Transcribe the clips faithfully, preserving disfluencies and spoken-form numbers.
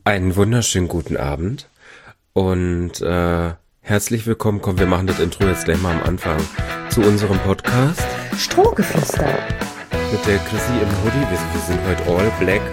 Einen wunderschönen guten Abend und äh, herzlich willkommen. Komm, wir machen das Intro jetzt gleich mal am Anfang zu unserem Podcast. Strohgeflüster. Mit der Chrissy im Hoodie. Wir, wir sind heute all black.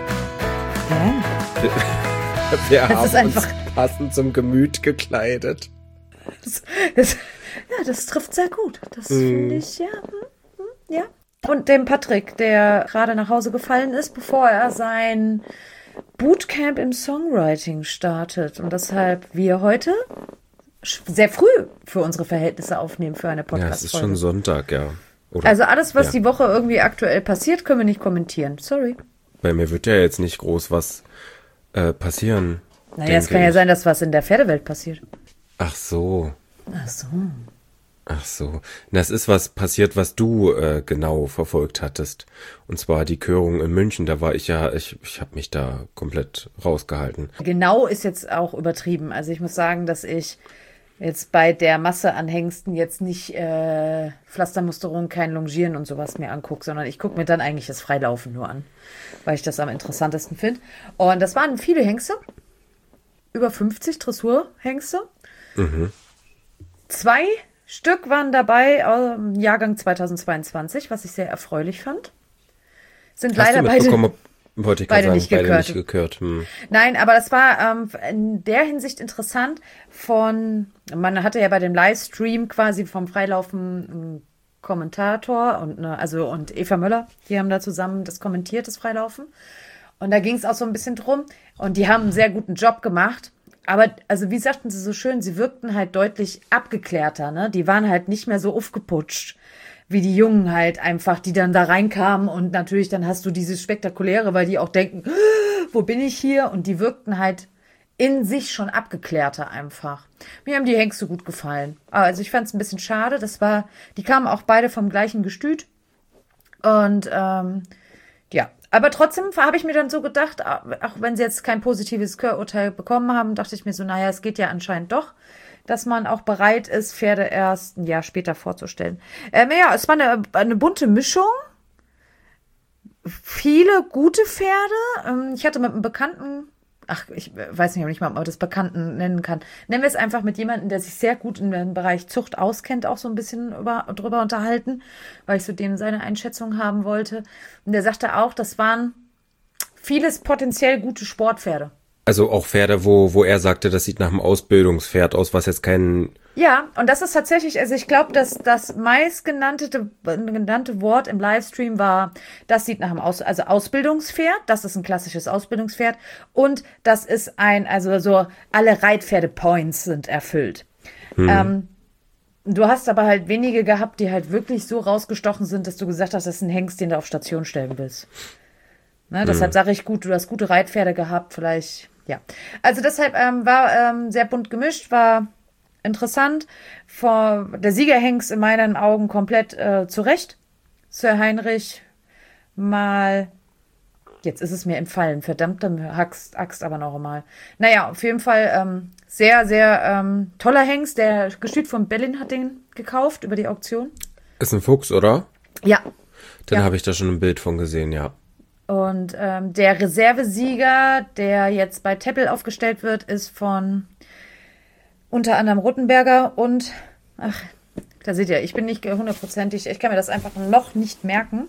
Hä? Wir, wir Das haben ist einfach- uns passend zum Gemüt gekleidet. Das, das, ja, das trifft sehr gut. Das Mm. finde ich, ja. hm, hm, ja. Und dem Patrick, der gerade nach Hause gefallen ist, bevor er sein Bootcamp im Songwriting startet. Und deshalb wir heute sch- sehr früh für unsere Verhältnisse aufnehmen für eine Ja, es Podcast-Folge. ist schon Sonntag, ja. Oder Also alles, was ja. die Woche irgendwie aktuell passiert, können wir nicht kommentieren. Sorry. Bei mir wird ja jetzt nicht groß was äh, passieren. Naja, es denke kann ja ich. sein, dass was in der Pferdewelt passiert. Ach so. Ach so. Ach so. Das ist was passiert, was du äh, genau verfolgt hattest. Und zwar die Körung in München. Da war ich ja, ich, ich habe mich da komplett rausgehalten. Genau ist jetzt auch übertrieben. Also ich muss sagen, dass ich jetzt bei der Masse an Hengsten jetzt nicht äh, Pflastermusterung, kein Longieren und sowas mir angucke, sondern ich gucke mir dann eigentlich das Freilaufen nur an, weil ich das am interessantesten finde. Und das waren viele Hengste, über fünfzig Dressurhengste. Mhm. Zwei Stück waren dabei aus dem Jahrgang zweitausendzweiundzwanzig, was ich sehr erfreulich fand. Sind Hast leider du beide... mitbekommen, ob- wollte ich gerade beide sagen, nicht beide gekürt. nicht gekürt. Hm. Nein, aber das war ähm, in der Hinsicht interessant von, man hatte ja bei dem Livestream quasi vom Freilaufen einen Kommentator und eine, also und Eva Möller, die haben da zusammen das kommentiert, das Freilaufen. Und da ging es auch so ein bisschen drum und die haben einen sehr guten Job gemacht. Aber, also wie sagten sie so schön, sie wirkten halt deutlich abgeklärter, ne? Die waren halt nicht mehr so aufgeputscht wie die Jungen halt einfach, die dann da reinkamen und natürlich dann hast du dieses Spektakuläre, weil die auch denken, wo bin ich hier? Und die wirkten halt in sich schon abgeklärter einfach. Mir haben die Hengste gut gefallen. Also ich fand es ein bisschen schade, das war, die kamen auch beide vom gleichen Gestüt und ähm, ja, aber trotzdem habe ich mir dann so gedacht, auch wenn sie jetzt kein positives Hörurteil bekommen haben, dachte ich mir so, naja, es geht ja anscheinend doch, dass man auch bereit ist, Pferde erst ein Jahr später vorzustellen. Ähm, ja, es war eine, eine bunte Mischung. Viele gute Pferde. Ähm, ich hatte mit einem Bekannten, ach, ich weiß nicht, ob ich mal ob man das Bekannten nennen kann. Nennen wir es einfach mit jemandem, der sich sehr gut in dem Bereich Zucht auskennt, auch so ein bisschen über, drüber unterhalten, weil ich so dem seine Einschätzung haben wollte. Und der sagte auch, das waren vieles potenziell gute Sportpferde. Also auch Pferde, wo, wo er sagte, das sieht nach einem Ausbildungspferd aus, was jetzt kein... Ja, und das ist tatsächlich, also ich glaube, dass das meistgenannte genannte Wort im Livestream war, das sieht nach einem Aus, also Ausbildungspferd, das ist ein klassisches Ausbildungspferd und das ist ein, also so alle Reitpferde-Points sind erfüllt. Hm. Ähm, du hast aber halt wenige gehabt, die halt wirklich so rausgestochen sind, dass du gesagt hast, das ist ein Hengst, den du auf Station stellen willst. Ne, deshalb sage ich gut, du hast gute Reitpferde gehabt, vielleicht, ja. Also deshalb ähm, war ähm, sehr bunt gemischt, war interessant. Vor, der Siegerhengst in meinen Augen komplett äh, zurecht. Sir Heinrich mal, jetzt ist es mir entfallen, verdammte Axt, Axt aber noch einmal. Naja, auf jeden Fall ähm, sehr, sehr ähm, toller Hengst. Der Gestüt von Bellin hat den gekauft über die Auktion. Ist ein Fuchs, oder? Ja. Dann Ja. habe ich da schon ein Bild von gesehen, ja. Und ähm, der Reservesieger, der jetzt bei Teppel aufgestellt wird, ist von unter anderem Rottenberger und, ach, da seht ihr, ich bin nicht hundertprozentig, ich kann mir das einfach noch nicht merken.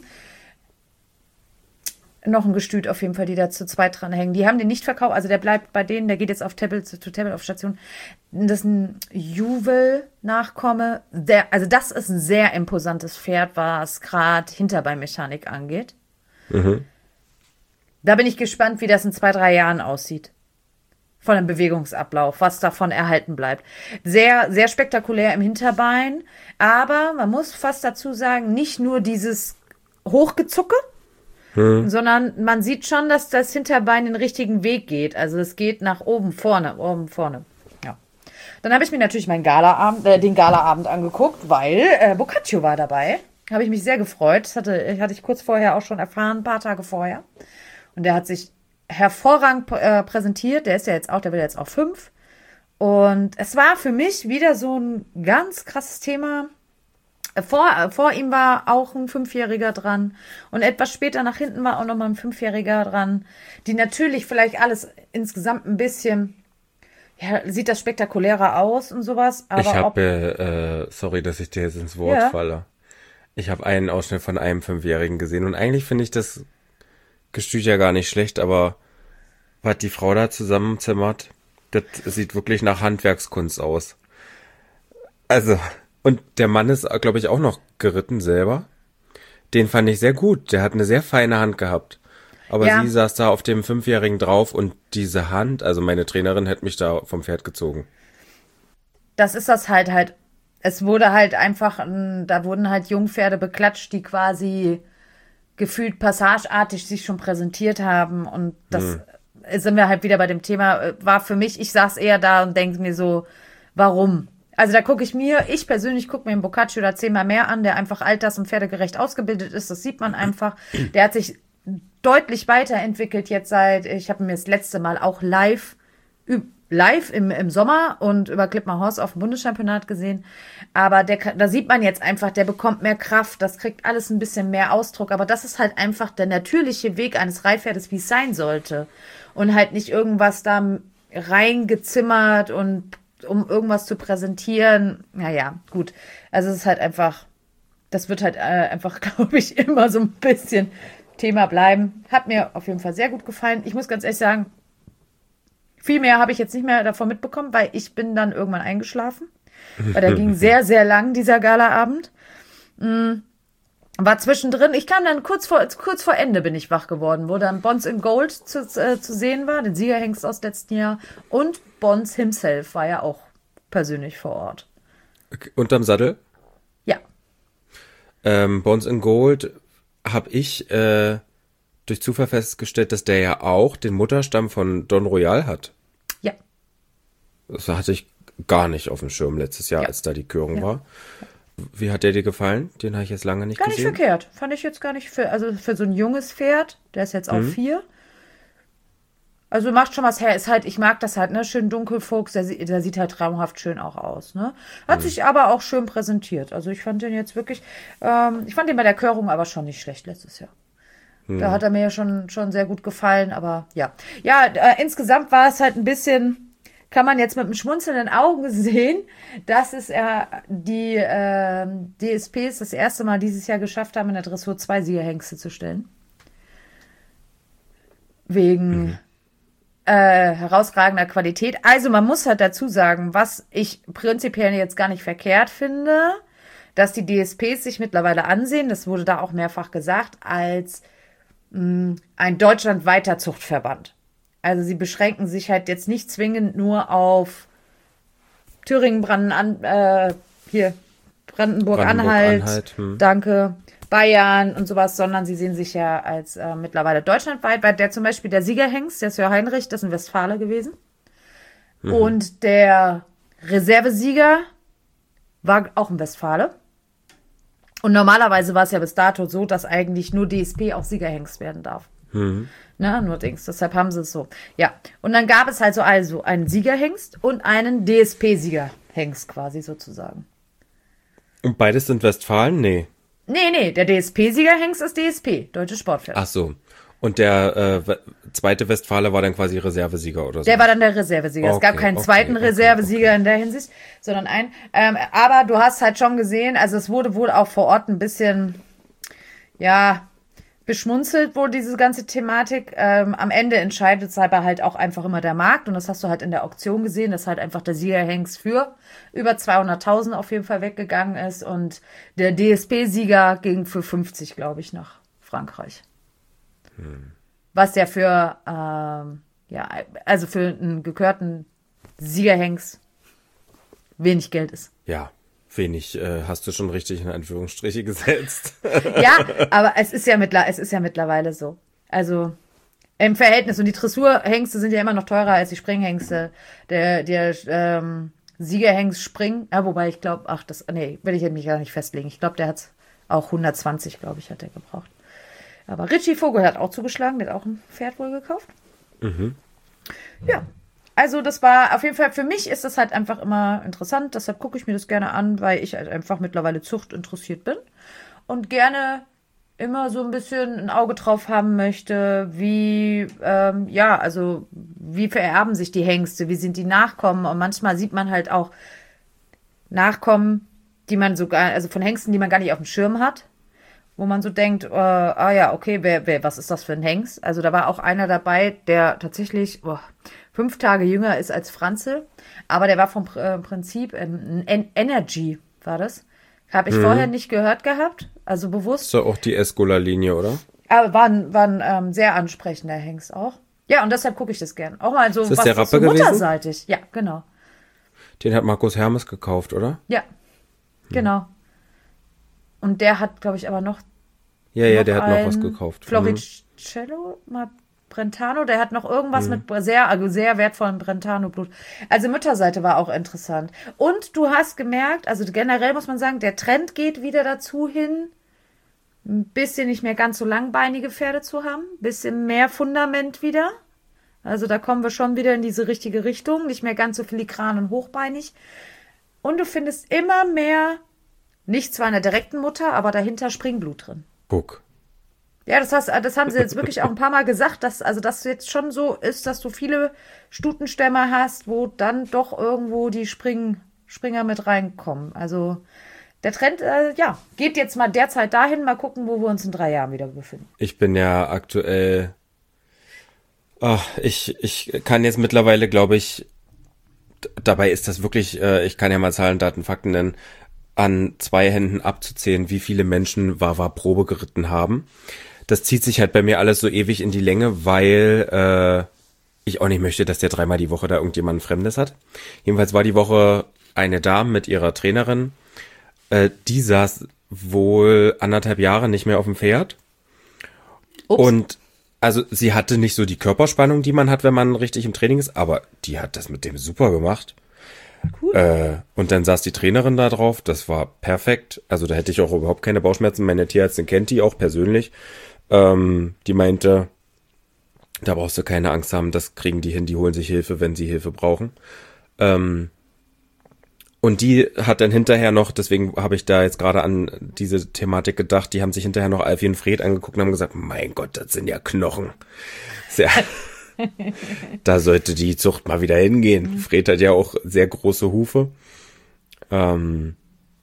Noch ein Gestüt auf jeden Fall, die da zu zweit dran hängen. Die haben den nicht verkauft, also der bleibt bei denen, der geht jetzt auf Teppel, zu, zu Teppel auf Station. Das ist ein Juwel-Nachkomme. Der, also das ist ein sehr imposantes Pferd, was gerade Hinterbeinmechanik angeht. Mhm. Da bin ich gespannt, wie das in zwei, drei Jahren aussieht. Von dem Bewegungsablauf, was davon erhalten bleibt. Sehr, sehr spektakulär im Hinterbein. Aber man muss fast dazu sagen, nicht nur dieses Hochgezucke, hm. sondern man sieht schon, dass das Hinterbein den richtigen Weg geht. Also es geht nach oben, vorne, oben, vorne. Ja. Dann habe ich mir natürlich meinen Galaabend, äh, den Galaabend angeguckt, weil äh, Boccaccio war dabei. Habe ich mich sehr gefreut. Das hatte, hatte ich kurz vorher auch schon erfahren, ein paar Tage vorher. Und der hat sich hervorragend äh, präsentiert. Der ist ja jetzt auch, der will jetzt auch fünf. Und es war für mich wieder so ein ganz krasses Thema. Vor, vor ihm war auch ein Fünfjähriger dran und etwas später nach hinten war auch nochmal ein Fünfjähriger dran, die natürlich vielleicht alles insgesamt ein bisschen, ja, sieht das spektakulärer aus und sowas. Aber ich ob, habe, äh, sorry, dass ich dir jetzt ins Wort Ja. falle. Ich habe einen Ausschnitt von einem Fünfjährigen gesehen und eigentlich finde ich das Gestüt ja gar nicht schlecht, aber was die Frau da zusammenzimmert, das sieht wirklich nach Handwerkskunst aus. Also, und der Mann ist, glaube ich, auch noch geritten selber. Den fand ich sehr gut. Der hat eine sehr feine Hand gehabt. Aber Ja. sie saß da auf dem Fünfjährigen drauf und diese Hand, also meine Trainerin hätte mich da vom Pferd gezogen. das ist das halt halt, es wurde halt einfach, ein- da wurden halt Jungpferde beklatscht, die quasi gefühlt passageartig sich schon präsentiert haben und das sind wir halt wieder bei dem Thema, äh, war für mich, ich saß eher da und denke mir so, warum? Also da gucke ich mir, ich persönlich gucke mir den Boccaccio da zehnmal mehr an, der einfach alters- und pferdegerecht ausgebildet ist, das sieht man einfach. Der hat sich deutlich weiterentwickelt jetzt seit, ich habe mir das letzte Mal auch live, üb- live im, im Sommer und über Clipmar Horse auf dem Bundeschampionat gesehen. Aber der, kann- da sieht man jetzt einfach, der bekommt mehr Kraft, das kriegt alles ein bisschen mehr Ausdruck. Aber das ist halt einfach der natürliche Weg eines Reitpferdes, wie es sein sollte. Und halt nicht irgendwas da reingezimmert und um irgendwas zu präsentieren. Naja, gut. Also es ist halt einfach, das wird halt äh, einfach, glaube ich, immer so ein bisschen Thema bleiben. Hat mir auf jeden Fall sehr gut gefallen. Ich muss ganz ehrlich sagen, viel mehr habe ich jetzt nicht mehr davon mitbekommen, weil ich bin dann irgendwann eingeschlafen. Weil der ging sehr, sehr lang, dieser Galaabend. Mm, War zwischendrin, ich kam dann kurz vor, kurz vor Ende bin ich wach geworden, wo dann Bonds in Gold zu, äh, zu sehen war, den Siegerhengst aus letzten Jahr. Und Bonds himself war ja auch persönlich vor Ort. Unterm Sattel. Ja, Ähm, Bones in Gold habe ich äh, durch Zufall festgestellt, dass der ja auch den Mutterstamm von Don Royal hat. ja. Das hatte ich gar nicht auf dem Schirm letztes Jahr, Ja. als da die Körung Ja. war. Wie hat der dir gefallen? Den habe ich jetzt lange nicht Gar nicht gesehen. verkehrt. Fand ich jetzt gar nicht für, also für so ein junges Pferd, der ist jetzt auch vier. Also macht schon was her. Ist halt, ich mag das halt, ne? Schön Dunkelfuchs, der, sie- der sieht halt traumhaft schön auch aus, ne? Hat sich aber auch schön präsentiert. Also ich fand den jetzt wirklich, ähm, ich fand den bei der Körung aber schon nicht schlecht letztes Jahr. Da hat er mir ja schon, schon sehr gut gefallen, aber ja. Ja, äh, insgesamt war es halt ein bisschen, kann man jetzt mit einem schmunzelnden Augen sehen, dass es äh, die äh, D S Ps das erste Mal dieses Jahr geschafft haben, in der Dressur zwei Siegerhengste zu stellen. Wegen äh, herausragender Qualität. Also man muss halt dazu sagen, was ich prinzipiell jetzt gar nicht verkehrt finde, dass die D S Ps sich mittlerweile ansehen, das wurde da auch mehrfach gesagt, als mh, ein deutschlandweiter Zuchtverband. Also sie beschränken sich halt jetzt nicht zwingend nur auf Thüringen, Branden, äh, hier, Brandenburg-Anhalt, Brandenburg-Anhalt, hm. danke, Bayern und sowas, sondern sie sehen sich ja als äh, mittlerweile deutschlandweit, weil der zum Beispiel der Siegerhengst, der Sir Heinrich, das ist ein Westfale gewesen. Und der Reservesieger war auch ein Westfale. Und normalerweise war es ja bis dato so, dass eigentlich nur D S P auch Siegerhengst werden darf. Na, nur Dings. Deshalb haben sie es so. Ja. Und dann gab es halt so also einen Siegerhengst und einen D S P-Siegerhengst quasi sozusagen. Und beides sind Westfalen? Nee. Nee, nee, der D S P-Siegerhengst ist D S P, Deutsches Sportpferd. Ach so. Und der äh, we- zweite Westfale war dann quasi Reservesieger oder so? Der war dann der Reservesieger. es gab Okay, keinen okay, zweiten okay, Reservesieger in der Hinsicht, sondern einen. Ähm, aber du hast halt schon gesehen, also es wurde wohl auch vor Ort ein bisschen, ja, beschmunzelt, wohl diese ganze Thematik. Ähm, am Ende entscheidet es aber halt auch einfach immer der Markt. Und das hast du halt in der Auktion gesehen, dass halt einfach der Siegerhengst für über zweihunderttausend auf jeden Fall weggegangen ist. Und der D S P-Sieger ging für fünfzig, glaube ich, nach Frankreich. Was ja für, ähm, ja, also für einen gekörten Siegerhengst wenig Geld ist. Ja, wenig äh, hast du schon richtig in Anführungsstriche gesetzt. Ja, aber es ist ja, mittler, es ist ja mittlerweile so. Also im Verhältnis. Und die Dressurhengste sind ja immer noch teurer als die Springhengste. Der, der ähm, Siegerhengst Spring, ja, wobei ich glaube, ach, das, nee, will ich mich gar nicht festlegen. Ich glaube, der hat auch hundertzwanzig, glaube ich, hat der gebraucht. Aber Richie Vogel hat auch zugeschlagen, der hat auch ein Pferd wohl gekauft. Ja, Also das war auf jeden Fall, für mich ist das halt einfach immer interessant, deshalb gucke ich mir das gerne an, weil ich halt einfach mittlerweile Zucht interessiert bin und gerne immer so ein bisschen ein Auge drauf haben möchte, wie, ähm, ja, also wie vererben sich die Hengste, wie sind die Nachkommen und manchmal sieht man halt auch Nachkommen, die man sogar, also von Hengsten, die man gar nicht auf dem Schirm hat, wo man so denkt, äh, ah ja, okay, wer, wer, was ist das für ein Hengst? Also da war auch einer dabei, der tatsächlich oh, fünf Tage jünger ist als Franzl, aber der war vom äh, Prinzip ein ähm, Energy, war das. Habe ich mhm. vorher nicht gehört gehabt, also bewusst. Ist ja auch die Escola-Linie, oder? Aber war ein, war ein ähm, sehr ansprechender Hengst auch. Ja, und deshalb gucke ich das gern. Auch mal so ist das was der Rappe so gewesen? Mutterseitig. Ja, genau. Den hat Markus Hermes gekauft, oder? Ja, genau. Und der hat, glaube ich, aber noch Ja, ja, der hat noch was gekauft. Floricello, mhm. mal Brentano, der hat noch irgendwas mhm. mit sehr, also sehr wertvollem Brentano-Blut. Also Mütterseite war auch interessant. Und du hast gemerkt, also generell muss man sagen, der Trend geht wieder dazu hin, ein bisschen nicht mehr ganz so langbeinige Pferde zu haben, ein bisschen mehr Fundament wieder. Also da kommen wir schon wieder in diese richtige Richtung, nicht mehr ganz so filigran und hochbeinig. Und du findest immer mehr, nicht zwar in der direkten Mutter, aber dahinter Springblut drin. Guck. Ja, das, hast, das haben sie jetzt wirklich auch ein paar Mal gesagt, dass also das jetzt schon so ist, dass du viele Stutenstämme hast, wo dann doch irgendwo die Spring, Springer mit reinkommen. Also der Trend, äh, ja, geht jetzt mal derzeit dahin, mal gucken, wo wir uns in drei Jahren wieder befinden. Ich bin ja aktuell, ach, ich, ich kann jetzt mittlerweile, glaube ich, dabei ist das wirklich, äh, ich kann ja mal Zahlen, Daten, Fakten nennen, an zwei Händen abzuzählen, wie viele Menschen Wawa Probe geritten haben. Das zieht sich halt bei mir alles so ewig in die Länge, weil äh, ich auch nicht möchte, dass der dreimal die Woche da irgendjemand Fremdes hat. Jedenfalls war die Woche eine Dame mit ihrer Trainerin, äh, die saß wohl anderthalb Jahre nicht mehr auf dem Pferd. Ups. Und also sie hatte nicht so die Körperspannung, die man hat, wenn man richtig im Training ist, aber die hat das mit dem super gemacht. Cool. Äh, und dann saß die Trainerin da drauf, das war perfekt. Also da hätte ich auch überhaupt keine Bauchschmerzen. Meine Tierärztin kennt die auch persönlich. Ähm, die meinte, da brauchst du keine Angst haben, das kriegen die hin, die holen sich Hilfe, wenn sie Hilfe brauchen. Ähm, und die hat dann hinterher noch, deswegen habe ich da jetzt gerade an diese Thematik gedacht, die haben sich hinterher noch Alfie und Fred angeguckt und haben gesagt, mein Gott, das sind ja Knochen. Sehr... Da sollte die Zucht mal wieder hingehen. Mhm. Fred hat ja auch sehr große Hufe. Ähm,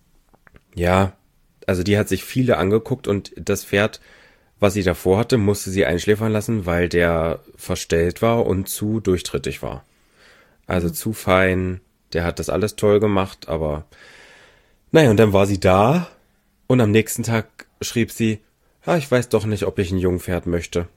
ja, also die hat sich viele angeguckt und das Pferd, was sie davor hatte, musste sie einschläfern lassen, weil der verstellt war und zu durchtrittig war. Also mhm. zu fein. Der hat das alles toll gemacht, aber naja, und dann war sie da und am nächsten Tag schrieb sie, ja, ich weiß doch nicht, ob ich ein Jungpferd möchte.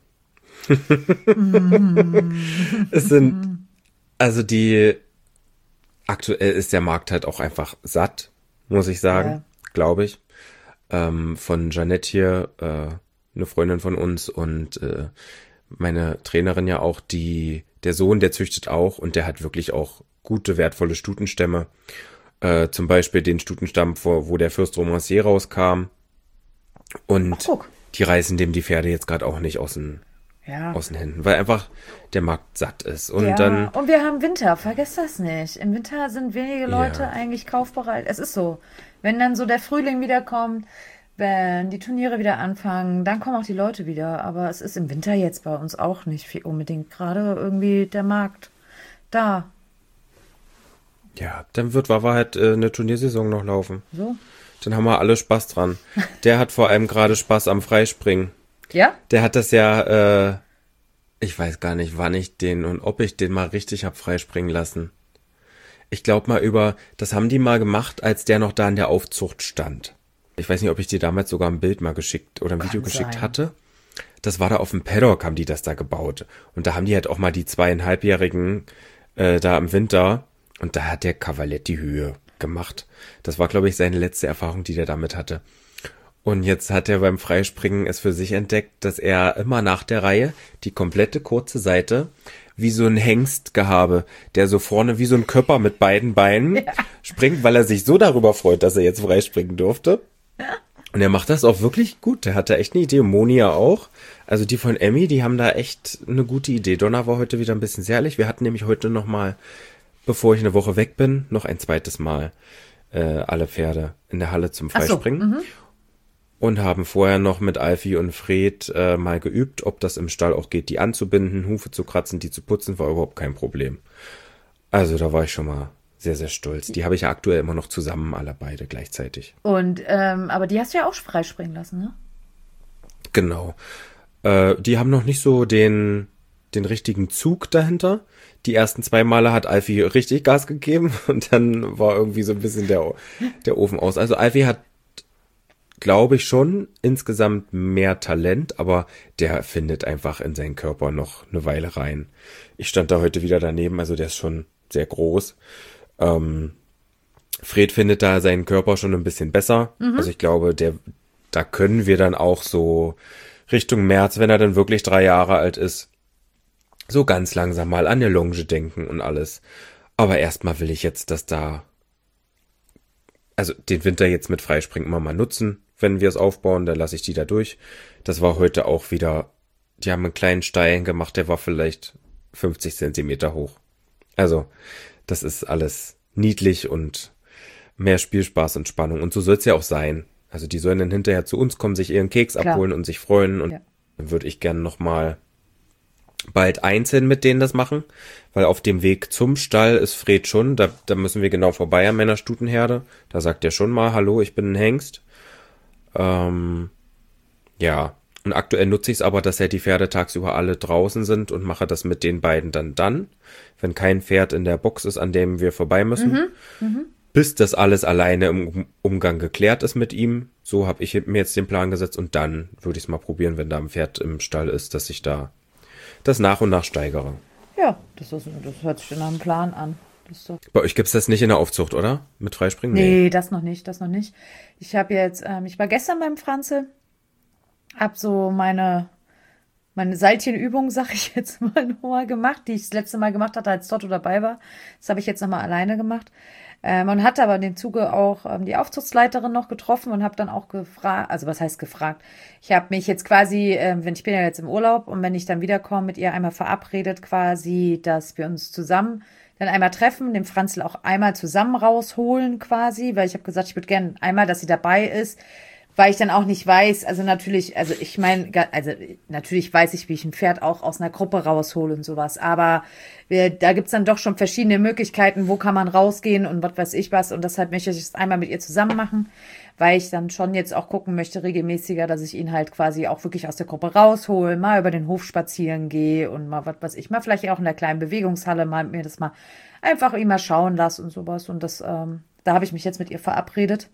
Es sind, also die, aktuell ist der Markt halt auch einfach satt, muss ich sagen, ja. glaube ich. Ähm, von Jeanette hier, äh, eine Freundin von uns und äh, meine Trainerin ja auch, die, der Sohn, der züchtet auch und der hat wirklich auch gute, wertvolle Stutenstämme. Äh, zum Beispiel den Stutenstamm, wo, wo der Fürst Romancier rauskam. Und Ach, die reißen dem die Pferde jetzt gerade auch nicht aus den Ja. aus den Händen, weil einfach der Markt satt ist. Und ja, dann und wir haben Winter, vergesst das nicht. Im Winter sind wenige Leute ja. eigentlich kaufbereit. Es ist so, wenn dann so der Frühling wiederkommt, wenn die Turniere wieder anfangen, dann kommen auch die Leute wieder. Aber es ist im Winter jetzt bei uns auch nicht viel unbedingt gerade irgendwie der Markt da. Ja, dann wird Wawa halt äh, eine Turniersaison noch laufen. So. Dann haben wir alle Spaß dran. Der hat vor allem gerade Spaß am Freispringen. Ja? Der hat das ja, äh, ich weiß gar nicht, wann ich den und ob ich den mal richtig hab freispringen lassen. Ich glaube mal über, das haben die mal gemacht, als der noch da in der Aufzucht stand. Ich weiß nicht, ob ich dir damals sogar ein Bild mal geschickt oder ein Video Kann geschickt sein. hatte. Das war da auf dem Paddock, haben die das da gebaut. Und da haben die halt auch mal die zweieinhalbjährigen äh, da im Winter. Und da hat der Cavallett die Höhe gemacht. Das war, glaube ich, seine letzte Erfahrung, die der damit hatte. Und jetzt hat er beim Freispringen es für sich entdeckt, dass er immer nach der Reihe die komplette kurze Seite wie so ein Hengstgehabe, der so vorne wie so ein Körper mit beiden Beinen ja. springt, weil er sich so darüber freut, dass er jetzt freispringen durfte. Und er macht das auch wirklich gut. Der hat da echt eine Idee. Und Monia auch. Also die von Emmy, die haben da echt eine gute Idee. Donna war heute wieder ein bisschen sehr ehrlich. Wir hatten nämlich heute noch mal, bevor ich eine Woche weg bin, noch ein zweites Mal äh, alle Pferde in der Halle zum Freispringen. Ach so, mhm. Und haben vorher noch mit Alfie und Fred äh, mal geübt, ob das im Stall auch geht, die anzubinden, Hufe zu kratzen, die zu putzen, war überhaupt kein Problem. Also da war ich schon mal sehr, sehr stolz. Die habe ich ja aktuell immer noch zusammen, alle beide gleichzeitig. Und, ähm, aber die hast du ja auch freispringen lassen, ne? Genau. Äh, die haben noch nicht so den, den richtigen Zug dahinter. Die ersten zwei Male hat Alfie richtig Gas gegeben und dann war irgendwie so ein bisschen der, der Ofen aus. Also Alfie hat, glaube ich, schon insgesamt mehr Talent, aber der findet einfach in seinen Körper noch eine Weile rein. Ich stand da heute wieder daneben, also der ist schon sehr groß. Ähm, Fred findet da seinen Körper schon ein bisschen besser. Mhm. Also ich glaube, der, da können wir dann auch so Richtung März, wenn er dann wirklich drei Jahre alt ist, so ganz langsam mal an eine Longe denken und alles. Aber erstmal will ich jetzt, dass da, also den Winter jetzt mit Freispringen immer mal nutzen. Wenn wir es aufbauen, dann lasse ich die da durch. Das war heute auch wieder, die haben einen kleinen Stein gemacht, der war vielleicht fünfzig Zentimeter hoch. Also, das ist alles niedlich und mehr Spielspaß und Spannung. Und so soll es ja auch sein. Also, die sollen dann hinterher zu uns kommen, sich ihren Keks Klar. abholen und sich freuen. Und ja. Dann würde ich gerne nochmal bald einzeln mit denen das machen, weil auf dem Weg zum Stall ist Fred schon, da, da müssen wir genau vorbei an meiner Stutenherde. Da sagt er schon mal, hallo, ich bin ein Hengst. Ähm, ja, und aktuell nutze ich es aber, dass ja die Pferde tagsüber alle draußen sind und mache das mit den beiden dann dann, wenn kein Pferd in der Box ist, an dem wir vorbei müssen, Mhm. Mhm. bis das alles alleine im Umgang geklärt ist mit ihm. So habe ich mir jetzt den Plan gesetzt und dann würde ich es mal probieren, wenn da ein Pferd im Stall ist, dass ich da das nach und nach steigere. Ja, das, ist, das hört sich nach einem Plan an. Das ist doch Bei euch gibt's das nicht in der Aufzucht, oder? Mit Freispringen? Nee, das noch nicht, das noch nicht. Ich habe jetzt, ähm, ich war gestern beim Franzl, hab so meine, meine Seilchenübung, sag ich jetzt mal, nochmal gemacht, die ich das letzte Mal gemacht hatte, als Toto dabei war. Das habe ich jetzt nochmal alleine gemacht. Ähm, und hatte aber in dem Zuge auch ähm, die Aufzuchtsleiterin noch getroffen und habe dann auch gefragt, also was heißt gefragt? Ich habe mich jetzt quasi, ähm, wenn ich bin ja jetzt im Urlaub und wenn ich dann wiederkomme, mit ihr einmal verabredet quasi, dass wir uns zusammen dann einmal treffen, den Franzl auch einmal zusammen rausholen quasi, weil ich habe gesagt, ich würde gerne einmal, dass sie dabei ist, weil ich dann auch nicht weiß, also natürlich, also ich meine, also natürlich weiß ich, wie ich ein Pferd auch aus einer Gruppe raushole und sowas, aber wir, da gibt's dann doch schon verschiedene Möglichkeiten, wo kann man rausgehen und was weiß ich was und deshalb möchte ich es einmal mit ihr zusammen machen, weil ich dann schon jetzt auch gucken möchte, regelmäßiger, dass ich ihn halt quasi auch wirklich aus der Gruppe raushole, mal über den Hof spazieren gehe und mal was weiß ich, mal vielleicht auch in der kleinen Bewegungshalle mal mir das mal einfach ihn mal schauen lasse und sowas und das, ähm, da habe ich mich jetzt mit ihr verabredet.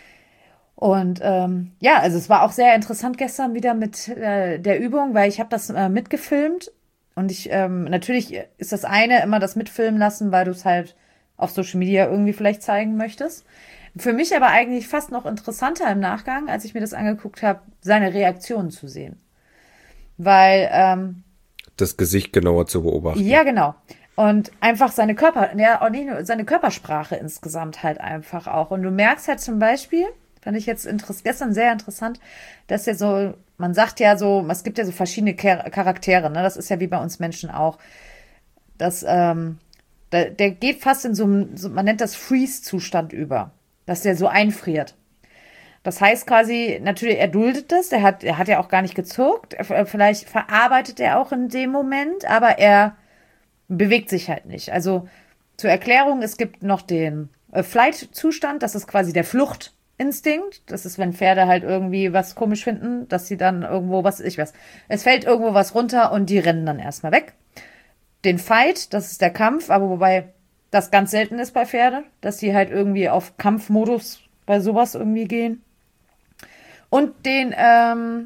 Und ähm, ja, also es war auch sehr interessant gestern wieder mit äh, der Übung, weil ich habe das äh, mitgefilmt und ich ähm, natürlich ist das eine immer das mitfilmen lassen, weil du es halt auf Social Media irgendwie vielleicht zeigen möchtest. Für mich aber eigentlich fast noch interessanter im Nachgang, als ich mir das angeguckt habe, seine Reaktionen zu sehen. Weil ähm, das Gesicht genauer zu beobachten. Ja, genau. Und einfach seine Körper, ja, auch nicht nur seine Körpersprache insgesamt halt einfach auch. Und du merkst halt zum Beispiel, fand ich jetzt interess- gestern sehr interessant, dass ja so, man sagt ja so, es gibt ja so verschiedene Char- Charaktere, ne? Das ist ja wie bei uns Menschen auch. Das, ähm, der, der geht fast in so einem, so, man nennt das Freeze-Zustand über, dass der so einfriert. Das heißt quasi, natürlich, er duldet das, der hat, er hat ja auch gar nicht gezuckt, er, vielleicht verarbeitet er auch in dem Moment, aber er bewegt sich halt nicht. Also zur Erklärung, es gibt noch den äh, Flight-Zustand, das ist quasi der Fluchtinstinkt. Das ist, wenn Pferde halt irgendwie was komisch finden, dass sie dann irgendwo, was ich weiß, es fällt irgendwo was runter und die rennen dann erstmal weg. Den Fight, das ist der Kampf, aber wobei das ganz selten ist bei Pferde, dass die halt irgendwie auf Kampfmodus bei sowas irgendwie gehen. Und den ähm,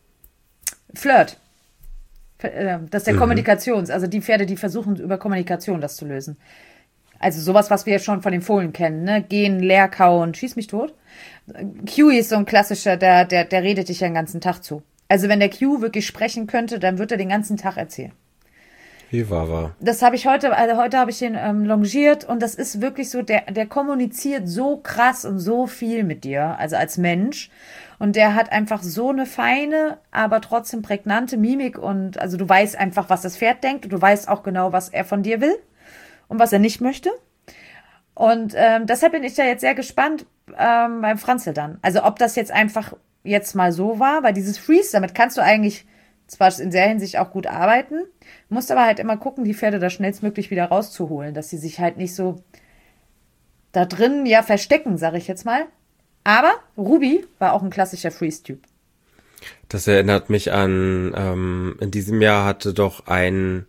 Flirt. Das ist der mhm. Kommunikations, also die Pferde, die versuchen über Kommunikation das zu lösen. Also sowas, was wir schon von den Fohlen kennen, ne? Gehen, leer kauen, schieß mich tot. Q ist so ein klassischer, der, der, der redet dich ja den ganzen Tag zu. Also wenn der Q wirklich sprechen könnte, dann wird er den ganzen Tag erzählen. Wie Wawa. Das habe ich heute, also heute habe ich den ähm, longiert und das ist wirklich so, der, der kommuniziert so krass und so viel mit dir, also als Mensch. Und der hat einfach so eine feine, aber trotzdem prägnante Mimik und also du weißt einfach, was das Pferd denkt und du weißt auch genau, was er von dir will und was er nicht möchte. Und ähm, deshalb bin ich da jetzt sehr gespannt ähm, beim Franzl dann. Also ob das jetzt einfach jetzt mal so war, weil dieses Freeze, damit kannst du eigentlich zwar in der Hinsicht auch gut arbeiten, musst aber halt immer gucken, die Pferde da schnellstmöglich wieder rauszuholen, dass sie sich halt nicht so da drin ja verstecken, sag ich jetzt mal. Aber Ruby war auch ein klassischer Freeze-Typ. Das erinnert mich an, ähm, in diesem Jahr hatte doch ein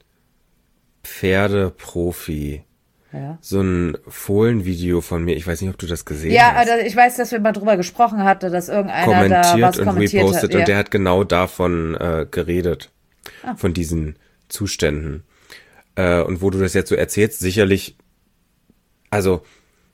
Pferdeprofi Ja. so ein Fohlenvideo von mir, ich weiß nicht, ob du das gesehen Ja, hast. also ich weiß, dass wir mal drüber gesprochen hatten, dass irgendeiner kommentiert da was und kommentiert repostet hat. Ja. und der hat genau davon äh, geredet, Ah. von diesen Zuständen. Äh, und wo du das jetzt so erzählst, sicherlich, also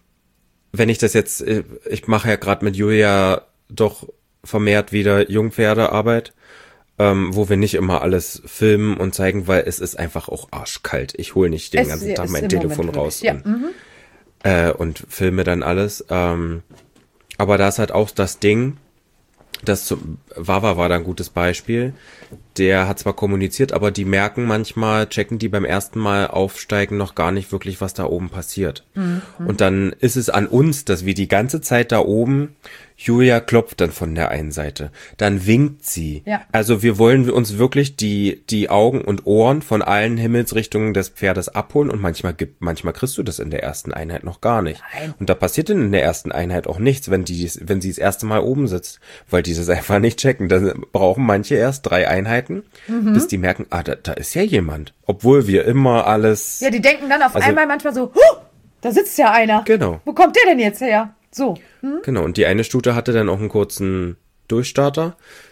wenn ich das jetzt, äh, ich mache ja gerade mit Julia doch vermehrt wieder Jungpferdearbeit, ähm, wo wir nicht immer alles filmen und zeigen, weil es ist einfach auch arschkalt. Ich hole nicht den Es ganzen Tag ist mein im Telefon Moment raus wirklich. Ja, und, mhm. äh, und filme dann alles. Ähm, aber da ist halt auch das Ding, das zum, Wawa war da ein gutes Beispiel. Der hat zwar kommuniziert, aber die merken manchmal, checken die beim ersten Mal aufsteigen noch gar nicht wirklich, was da oben passiert. Mhm. Und dann ist es an uns, dass wir die ganze Zeit da oben, Julia klopft dann von der einen Seite, dann winkt sie. Ja. Also wir wollen uns wirklich die die Augen und Ohren von allen Himmelsrichtungen des Pferdes abholen und manchmal gibt, manchmal kriegst du das in der ersten Einheit noch gar nicht. Nein. Und da passiert dann in der ersten Einheit auch nichts, wenn die, wenn sie das erste Mal oben sitzt, weil die das einfach nicht checken. Da brauchen manche erst drei Einheiten, mhm. bis die merken, ah, da, da ist ja jemand. Obwohl wir immer alles... Ja, die denken dann auf Also- einmal manchmal so, huh, da sitzt ja einer. Genau. Wo kommt der denn jetzt her? So. Hm? Genau, und die eine Stute hatte dann auch einen kurzen Durchstarter.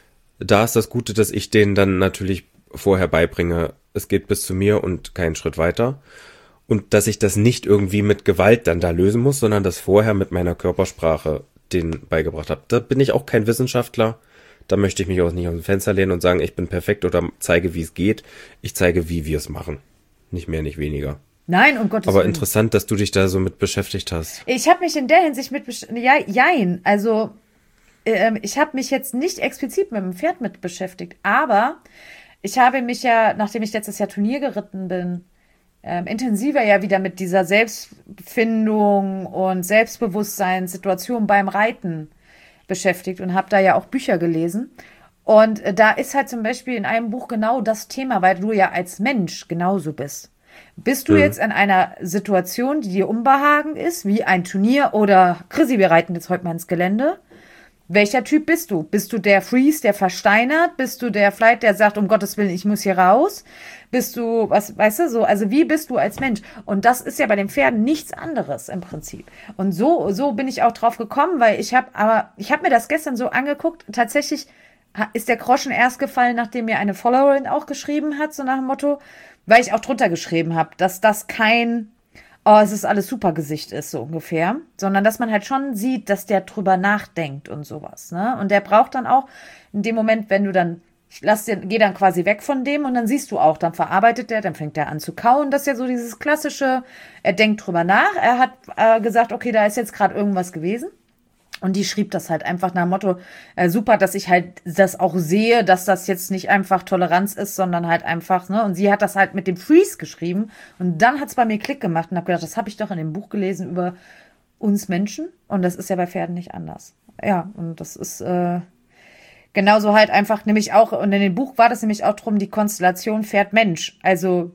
Da ist das Gute, dass ich denen dann natürlich vorher beibringe, es geht bis zu mir und keinen Schritt weiter. Und dass ich das nicht irgendwie mit Gewalt dann da lösen muss, sondern das vorher mit meiner Körpersprache denen beigebracht habe. Da bin ich auch kein Wissenschaftler. Da möchte ich mich auch nicht aus dem Fenster lehnen und sagen, ich bin perfekt oder zeige, wie es geht. Ich zeige, wie wir es machen. Nicht mehr, nicht weniger. Nein, um Gottes Aber Willen. interessant, dass du dich da so mit beschäftigt hast. Ich habe mich in der Hinsicht mit, besch- ja, jein, also ähm, ich habe mich jetzt nicht explizit mit dem Pferd mit beschäftigt, aber ich habe mich ja, nachdem ich letztes Jahr Turnier geritten bin, ähm, intensiver ja wieder mit dieser Selbstfindung und Selbstbewusstseinssituation beim Reiten beschäftigt und habe da ja auch Bücher gelesen. Und äh, da ist halt zum Beispiel in einem Buch genau das Thema, weil du ja als Mensch genauso bist. Bist du Mhm. jetzt in einer Situation, die dir unbehagen ist, wie ein Turnier oder Chrissy, wir reiten jetzt heute mal ins Gelände? Welcher Typ bist du? Bist du der Freeze, der versteinert? Bist du der Flight, der sagt, um Gottes Willen, ich muss hier raus? Bist du, was, weißt du, so, also wie bist du als Mensch? Und das ist ja bei den Pferden nichts anderes im Prinzip. Und so, so bin ich auch drauf gekommen, weil ich habe, aber ich habe mir das gestern so angeguckt. Tatsächlich ha- ist der Groschen erst gefallen, nachdem mir eine Followerin auch geschrieben hat, so nach dem Motto, weil ich auch drunter geschrieben habe, dass das kein, oh, es ist alles super Gesicht ist, so ungefähr, sondern dass man halt schon sieht, dass der drüber nachdenkt und sowas, ne? Und der braucht dann auch in dem Moment, wenn du dann, ich lass den, geh dann quasi weg von dem und dann siehst du auch, dann verarbeitet der, dann fängt der an zu kauen, das ist ja so dieses klassische, er denkt drüber nach, er hat äh, gesagt, okay, da ist jetzt gerade irgendwas gewesen. Und die schrieb das halt einfach nach dem Motto, äh, super, dass ich halt das auch sehe, dass das jetzt nicht einfach Toleranz ist, sondern halt einfach, ne, und sie hat das halt mit dem Freeze geschrieben und dann hat's bei mir Klick gemacht und hab gedacht, das habe ich doch in dem Buch gelesen über uns Menschen und das ist ja bei Pferden nicht anders. Ja, und das ist äh, genauso halt einfach, nämlich auch, und in dem Buch war das nämlich auch drum, die Konstellation Pferd-Mensch, also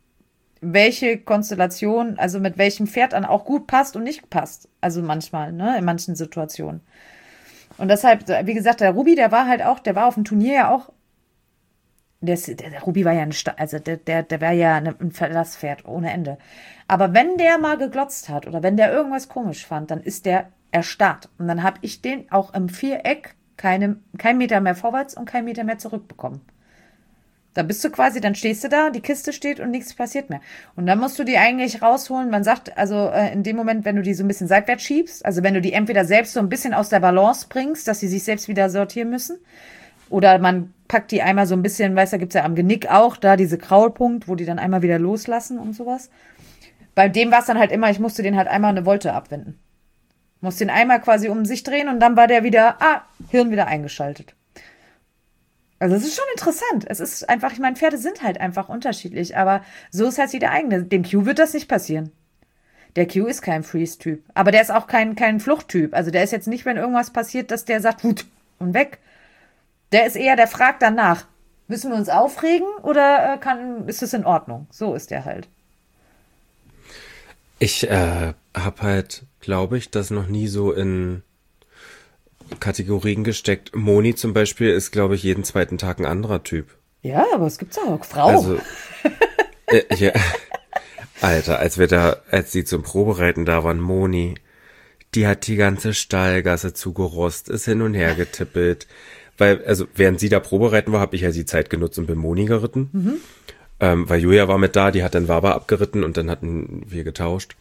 welche Konstellation, also mit welchem Pferd dann auch gut passt und nicht passt. Also manchmal, ne, in manchen Situationen. Und deshalb, wie gesagt, der Ruby, der war halt auch, der war auf dem Turnier ja auch, der, ist, der, der Ruby war ja ein, Sta- also der, der, der war ja ein Verlasspferd ohne Ende. Aber wenn der mal geglotzt hat oder wenn der irgendwas komisch fand, dann ist der erstarrt. Und dann habe ich den auch im Viereck keine, kein Meter mehr vorwärts und kein Meter mehr zurückbekommen. Da bist du quasi, dann stehst du da, die Kiste steht und nichts passiert mehr. Und dann musst du die eigentlich rausholen. Man sagt, also äh, in dem Moment, wenn du die so ein bisschen seitwärts schiebst, also wenn du die entweder selbst so ein bisschen aus der Balance bringst, dass sie sich selbst wieder sortieren müssen, oder man packt die einmal so ein bisschen, weißt du, da gibt's ja am Genick auch da diese Kraulpunkt, wo die dann einmal wieder loslassen und sowas. Bei dem war es dann halt immer, ich musste den halt einmal eine Volte abwenden. Musste den einmal quasi um sich drehen und dann war der wieder, ah, Hirn wieder eingeschaltet. Also es ist schon interessant. Es ist einfach, ich meine, Pferde sind halt einfach unterschiedlich, aber so ist halt jeder eigene. Dem Q wird das nicht passieren. Der Q ist kein Freeze-Typ, aber der ist auch kein, kein Fluchttyp. Also der ist jetzt nicht, wenn irgendwas passiert, dass der sagt, wut, und weg. Der ist eher, der fragt danach, müssen wir uns aufregen oder äh, kann, ist es in Ordnung? So ist der halt. Ich äh, habe halt, glaube ich, das noch nie so in Kategorien gesteckt. Moni zum Beispiel ist, glaube ich, jeden zweiten Tag ein anderer Typ. Ja, aber es gibt's auch. Frau. Also, äh, ja, Alter, als wir da, als die zum Probereiten da waren, Moni, die hat die ganze Stallgasse zugerost, ist hin und her getippelt. Weil, also während sie da Probereiten war, habe ich ja die Zeit genutzt und bin Moni geritten. Mhm. Ähm, weil Julia war mit da, die hat dann Wawa abgeritten und dann hatten wir getauscht.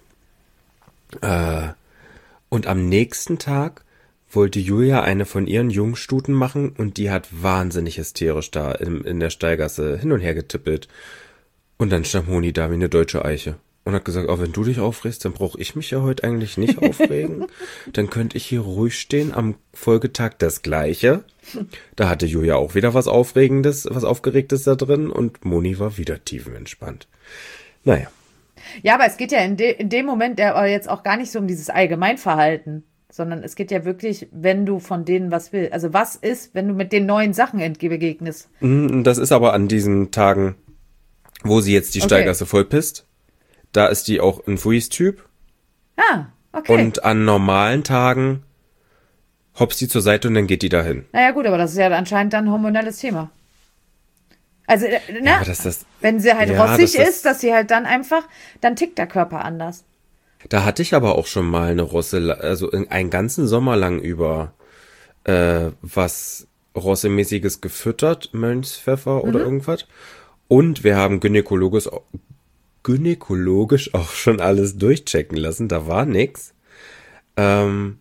Äh, und am nächsten Tag wollte Julia eine von ihren Jungstuten machen und die hat wahnsinnig hysterisch da in, in der Stallgasse hin und her getippelt. Und dann stand Moni da wie eine deutsche Eiche und hat gesagt, auch wenn du dich aufregst, dann brauche ich mich ja heute eigentlich nicht aufregen. Dann könnte ich hier ruhig stehen, am Folgetag das Gleiche. Da hatte Julia auch wieder was Aufregendes, was Aufgeregtes da drin und Moni war wieder tiefenentspannt. Naja. Ja, aber es geht ja in, de, in dem Moment ja jetzt auch gar nicht so um dieses Allgemeinverhalten, sondern es geht ja wirklich, wenn du von denen was willst. Also was ist, wenn du mit den neuen Sachen begegnest? Das ist aber an diesen Tagen, wo sie jetzt die okay. Stallgasse vollpisst. Da ist die auch ein Freeze-Typ. Ah, okay. Und an normalen Tagen hoppst die zur Seite und dann geht die dahin. Naja gut, aber das ist ja anscheinend dann ein hormonelles Thema. Also, ne, ja, aber das, das, wenn sie halt ja, rossig das, ist, dass sie halt dann einfach, dann tickt der Körper anders. Da hatte ich aber auch schon mal eine Rosse, also einen ganzen Sommer lang über äh, was Rossemäßiges gefüttert, Mönchspfeffer oder mhm. irgendwas. Und wir haben gynäkologisch, gynäkologisch auch schon alles durchchecken lassen. Da war nix. Ähm,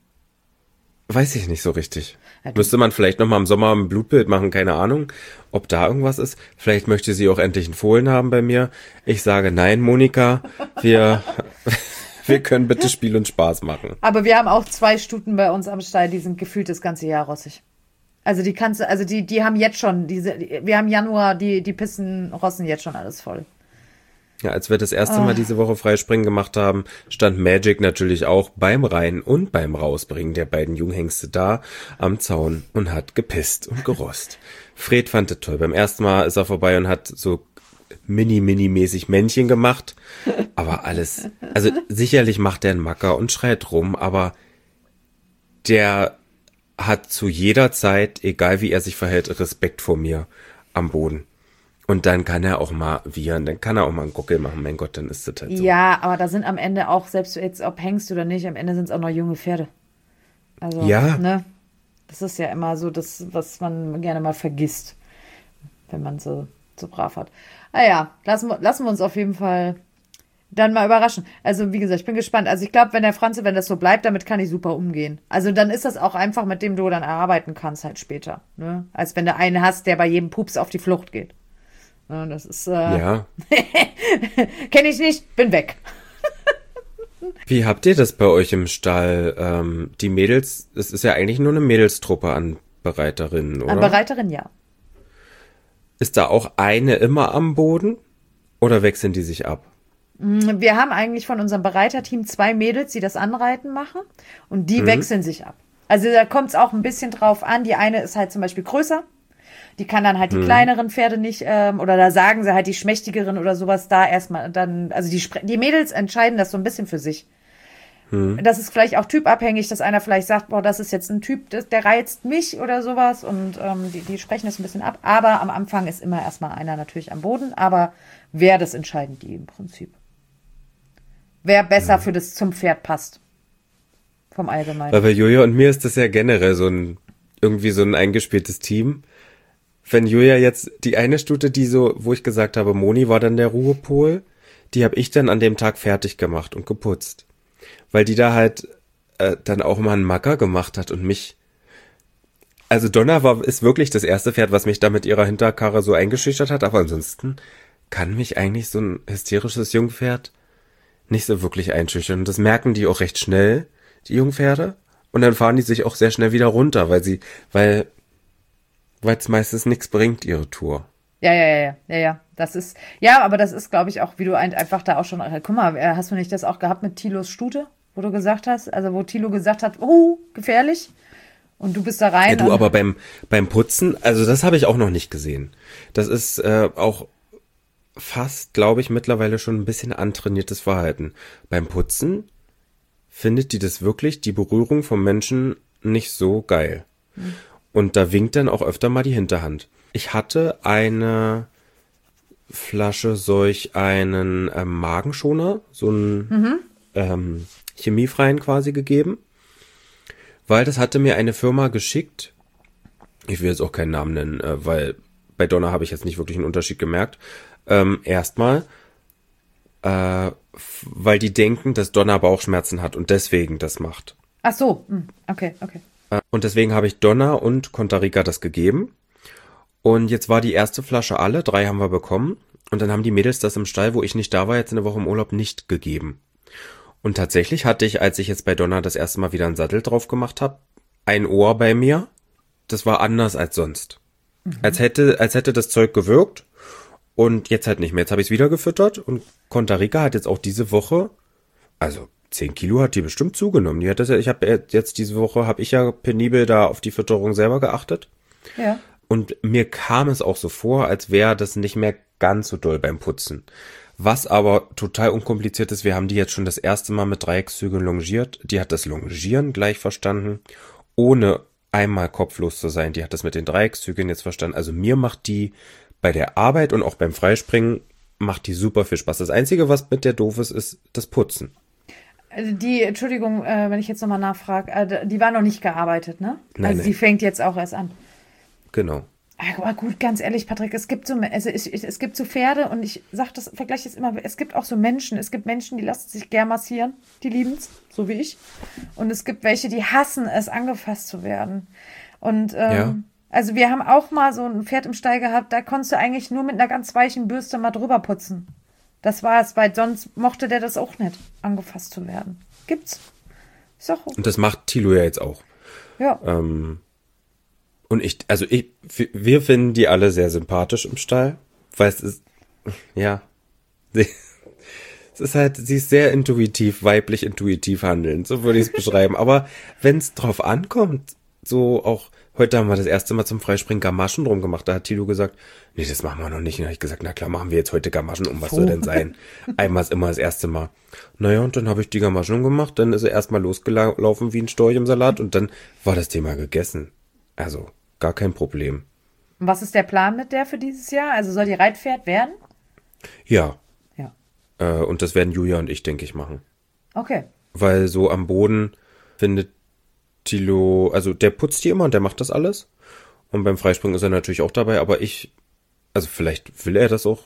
weiß ich nicht so richtig. Ja, müsste man vielleicht noch mal im Sommer ein Blutbild machen, keine Ahnung, ob da irgendwas ist. Vielleicht möchte sie auch endlich einen Fohlen haben bei mir. Ich sage nein, Monika, wir, wir können bitte Spiel und Spaß machen. Aber wir haben auch zwei Stuten bei uns am Stall, die sind gefühlt das ganze Jahr rossig. Also die kannst du, also die, die haben jetzt schon, diese, wir haben Januar, die, die Pissen rossen jetzt schon alles voll. Ja, als wir das erste Mal diese Woche Freispringen gemacht haben, stand Magic natürlich auch beim Rein- und beim Rausbringen der beiden Junghengste da am Zaun und hat gepisst und gerost. Fred fand das toll. Beim ersten Mal ist er vorbei und hat so mini-mini-mäßig Männchen gemacht. Aber alles, also sicherlich macht er einen Macker und schreit rum, aber der hat zu jeder Zeit, egal wie er sich verhält, Respekt vor mir am Boden. Und dann kann er auch mal wiehern, dann kann er auch mal einen Guckel machen, mein Gott, dann ist das halt so. Ja, aber da sind am Ende auch, selbst jetzt ob Hengst oder nicht, am Ende sind es auch noch junge Pferde. Also, ja. ne? Das ist ja immer so das, was man gerne mal vergisst, wenn man so, so brav hat. Ah ja, lassen wir, lassen wir uns auf jeden Fall dann mal überraschen. Also wie gesagt, ich bin gespannt. Also ich glaube, wenn der Franze, wenn das so bleibt, damit kann ich super umgehen. Also dann ist das auch einfach, mit dem du dann erarbeiten kannst halt später. Ne? Als wenn du einen hast, der bei jedem Pups auf die Flucht geht. Ja, das ist, äh, ja. Kenne ich nicht, bin weg. Wie habt ihr das bei euch im Stall? Ähm, die Mädels, es ist ja eigentlich nur eine Mädelstruppe an Bereiterinnen, oder? An Bereiterinnen, ja. Ist da auch eine immer am Boden oder wechseln die sich ab? Wir haben eigentlich von unserem Bereiterteam zwei Mädels, die das Anreiten machen und die mhm. wechseln sich ab. Also da kommt es auch ein bisschen drauf an. Die eine ist halt zum Beispiel größer. Die kann dann halt die hm. kleineren Pferde nicht, ähm, oder da sagen sie halt die schmächtigeren oder sowas da erstmal dann, also die, die Mädels entscheiden das so ein bisschen für sich. Hm. Das ist vielleicht auch typabhängig, dass einer vielleicht sagt, boah, das ist jetzt ein Typ, das, der reizt mich oder sowas und ähm, die, die sprechen das ein bisschen ab. Aber am Anfang ist immer erstmal einer natürlich am Boden, aber wer, das entscheiden die im Prinzip. Wer besser hm. für das zum Pferd passt. Vom Allgemeinen. Aber bei Julia und mir ist das ja generell so ein, irgendwie so ein eingespieltes Team. Wenn Julia jetzt die eine Stute, die so, wo ich gesagt habe, Moni war dann der Ruhepol, die habe ich dann an dem Tag fertig gemacht und geputzt. Weil die da halt äh, dann auch mal einen Macker gemacht hat und mich, Also Donna war, ist wirklich das erste Pferd, was mich da mit ihrer Hinterkarre so eingeschüchtert hat, aber ansonsten kann mich eigentlich so ein hysterisches Jungpferd nicht so wirklich einschüchtern. Und das merken die auch recht schnell, die Jungpferde. Und dann fahren die sich auch sehr schnell wieder runter, weil sie, weil, weil es meistens nichts bringt, ihre Tour. Ja, ja, ja, ja, ja, ja. Das ist, ja, aber das ist, glaube ich, auch, wie du ein, einfach da auch schon, guck mal, hast du nicht das auch gehabt mit Thilos Stute, wo du gesagt hast, also wo Thilo gesagt hat, oh, gefährlich, und du bist da rein. Ja, du, aber beim, beim Putzen, also das habe ich auch noch nicht gesehen. Das ist äh, auch fast, glaube ich, mittlerweile schon ein bisschen antrainiertes Verhalten. Beim Putzen findet die das wirklich, die Berührung vom Menschen, nicht so geil. Mhm. Und da winkt dann auch öfter mal die Hinterhand. Ich hatte eine Flasche solch einen ähm, Magenschoner, so einen mhm. ähm, chemiefreien quasi gegeben, weil das hatte mir eine Firma geschickt. Ich will jetzt auch keinen Namen nennen, äh, weil bei Donna habe ich jetzt nicht wirklich einen Unterschied gemerkt. Ähm, erstmal, äh, weil die denken, dass Donna Bauchschmerzen hat und deswegen das macht. Ach so, okay, okay. Äh, und deswegen habe ich Donna und Contarica das gegeben. Und jetzt war die erste Flasche alle, drei haben wir bekommen. Und dann haben die Mädels das im Stall, wo ich nicht da war, jetzt eine Woche im Urlaub nicht gegeben. Und tatsächlich hatte ich, als ich jetzt bei Donna das erste Mal wieder einen Sattel drauf gemacht habe, ein Ohr bei mir. Das war anders als sonst. Mhm. Als hätte, als hätte das Zeug gewirkt. Und jetzt halt nicht mehr. Jetzt habe ich es wieder gefüttert. Und Contarica hat jetzt auch diese Woche, also zehn Kilo hat die bestimmt zugenommen. Die hat das, ich habe jetzt diese Woche, habe ich ja penibel da auf die Fütterung selber geachtet. Ja. Und mir kam es auch so vor, als wäre das nicht mehr ganz so doll beim Putzen. Was aber total unkompliziert ist, wir haben die jetzt schon das erste Mal mit Dreieckszügeln longiert. Die hat das Longieren gleich verstanden, ohne einmal kopflos zu sein. Die hat das mit den Dreieckszügeln jetzt verstanden. Also mir macht die bei der Arbeit und auch beim Freispringen, macht die super viel Spaß. Das Einzige, was mit der doof ist, ist das Putzen. Also die, Entschuldigung, äh, wenn ich jetzt nochmal nachfrage, äh, die war noch nicht gearbeitet, ne? Nein, also nein. Sie fängt jetzt auch erst an. Genau. Aber gut, ganz ehrlich, Patrick, es gibt so, also es, es gibt so Pferde und ich sag das, vergleiche es immer, es gibt auch so Menschen, es gibt Menschen, die lassen sich gern massieren, die lieben es, so wie ich. Und es gibt welche, die hassen es, angefasst zu werden. Und ähm, ja. also wir haben auch mal so ein Pferd im Stall gehabt, da konntest du eigentlich nur mit einer ganz weichen Bürste mal drüber putzen. Das war es, weil sonst mochte der das auch nicht, angefasst zu werden. Gibt's. Ist auch okay. Und das macht Thilo ja jetzt auch. Ja. Ähm, und ich, also ich, wir finden die alle sehr sympathisch im Stall, weil es ist, ja, sie, es ist halt, sie ist sehr intuitiv, weiblich intuitiv handelnd, so würde ich es beschreiben. Aber wenn es drauf ankommt, so auch, heute haben wir das erste Mal zum Freispringen Gamaschen drum gemacht, da hat Thilo gesagt, nee, das machen wir noch nicht. Und da habe ich gesagt, na klar, machen wir jetzt heute Gamaschen um, was soll denn sein? Einmal ist immer das erste Mal. Naja, und dann habe ich die Gamaschen gemacht, dann ist er erstmal losgelaufen wie ein Storch im Salat und dann war das Thema gegessen. Also, gar kein Problem. Und was ist der Plan mit der für dieses Jahr? Also soll die Reitpferd werden? Ja. Ja. Äh, und das werden Julia und ich, denke ich, machen. Okay. Weil so am Boden findet Thilo, also der putzt die immer und der macht das alles. Und beim Freispringen ist er natürlich auch dabei, aber ich, also vielleicht will er das auch,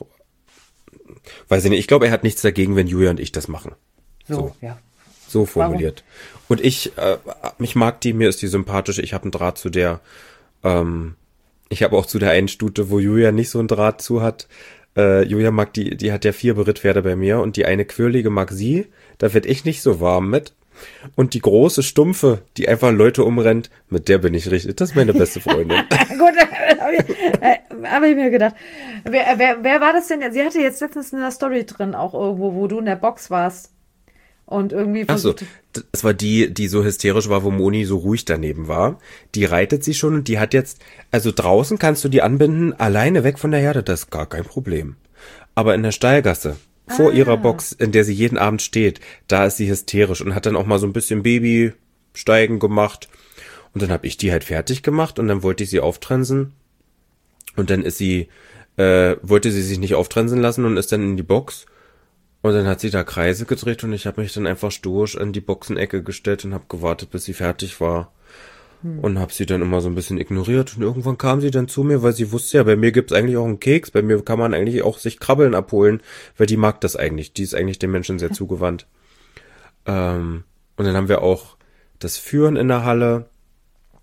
weiß ich nicht, ich glaube, er hat nichts dagegen, wenn Julia und ich das machen. So, so. ja. So formuliert. Warum? Und ich, äh, mich mag die, mir ist die sympathisch, ich habe einen Draht zu der, ähm, ich habe auch zu der einen Stute, wo Julia nicht so einen Draht zu hat. Äh, Julia mag die, die hat ja vier Berittpferde bei mir und die eine Quirlige mag sie, da werd ich nicht so warm mit. Und die große Stumpfe, die einfach Leute umrennt, mit der bin ich richtig, das ist meine beste Freundin. Gut, habe ich, hab ich mir gedacht. Wer, wer, wer war das denn? Sie hatte jetzt letztens in der Story drin, auch irgendwo, wo du in der Box warst. Und irgendwie Ach so, das war die, die so hysterisch war, wo Moni so ruhig daneben war. Die reitet sie schon und die hat jetzt, also draußen kannst du die anbinden, alleine weg von der Herde, das ist gar kein Problem. Aber in der Stallgasse, vor ah. ihrer Box, in der sie jeden Abend steht, da ist sie hysterisch und hat dann auch mal so ein bisschen Babysteigen gemacht. Und dann habe ich die halt fertig gemacht und dann wollte ich sie auftrensen. Und dann ist sie, äh, wollte sie sich nicht auftrensen lassen und ist dann in die Box. Und dann hat sie da Kreise gedreht und ich habe mich dann einfach stoisch an die Boxenecke gestellt und habe gewartet, bis sie fertig war. Hm. Und habe sie dann immer so ein bisschen ignoriert. Und irgendwann kam sie dann zu mir, weil sie wusste ja, bei mir gibt's eigentlich auch einen Keks. Bei mir kann man eigentlich auch sich Krabbeln abholen, weil die mag das eigentlich. Die ist eigentlich den Menschen sehr zugewandt. Ähm, und dann haben wir auch das Führen in der Halle.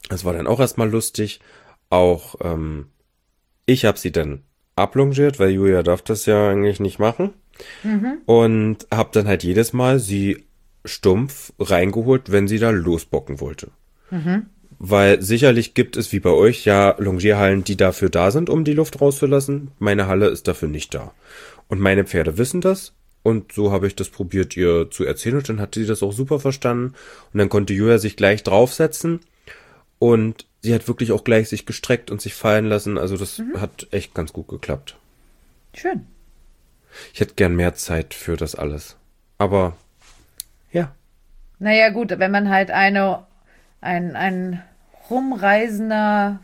Das war dann auch erstmal lustig. Auch ähm, ich habe sie dann ablongiert, weil Julia darf das ja eigentlich nicht machen. Mhm. Und habe dann halt jedes Mal sie stumpf reingeholt, wenn sie da losbocken wollte. Mhm. Weil sicherlich gibt es wie bei euch ja Longierhallen, die dafür da sind, um die Luft rauszulassen. Meine Halle ist dafür nicht da. Und meine Pferde wissen das. Und so habe ich das probiert, ihr zu erzählen. Und dann hat sie das auch super verstanden. Und dann konnte Julia sich gleich draufsetzen. Und sie hat wirklich auch gleich sich gestreckt und sich fallen lassen. Also das mhm. hat echt ganz gut geklappt. Schön. Ich hätte gern mehr Zeit für das alles. Aber ja. Naja gut, wenn man halt eine, ein, ein rumreisender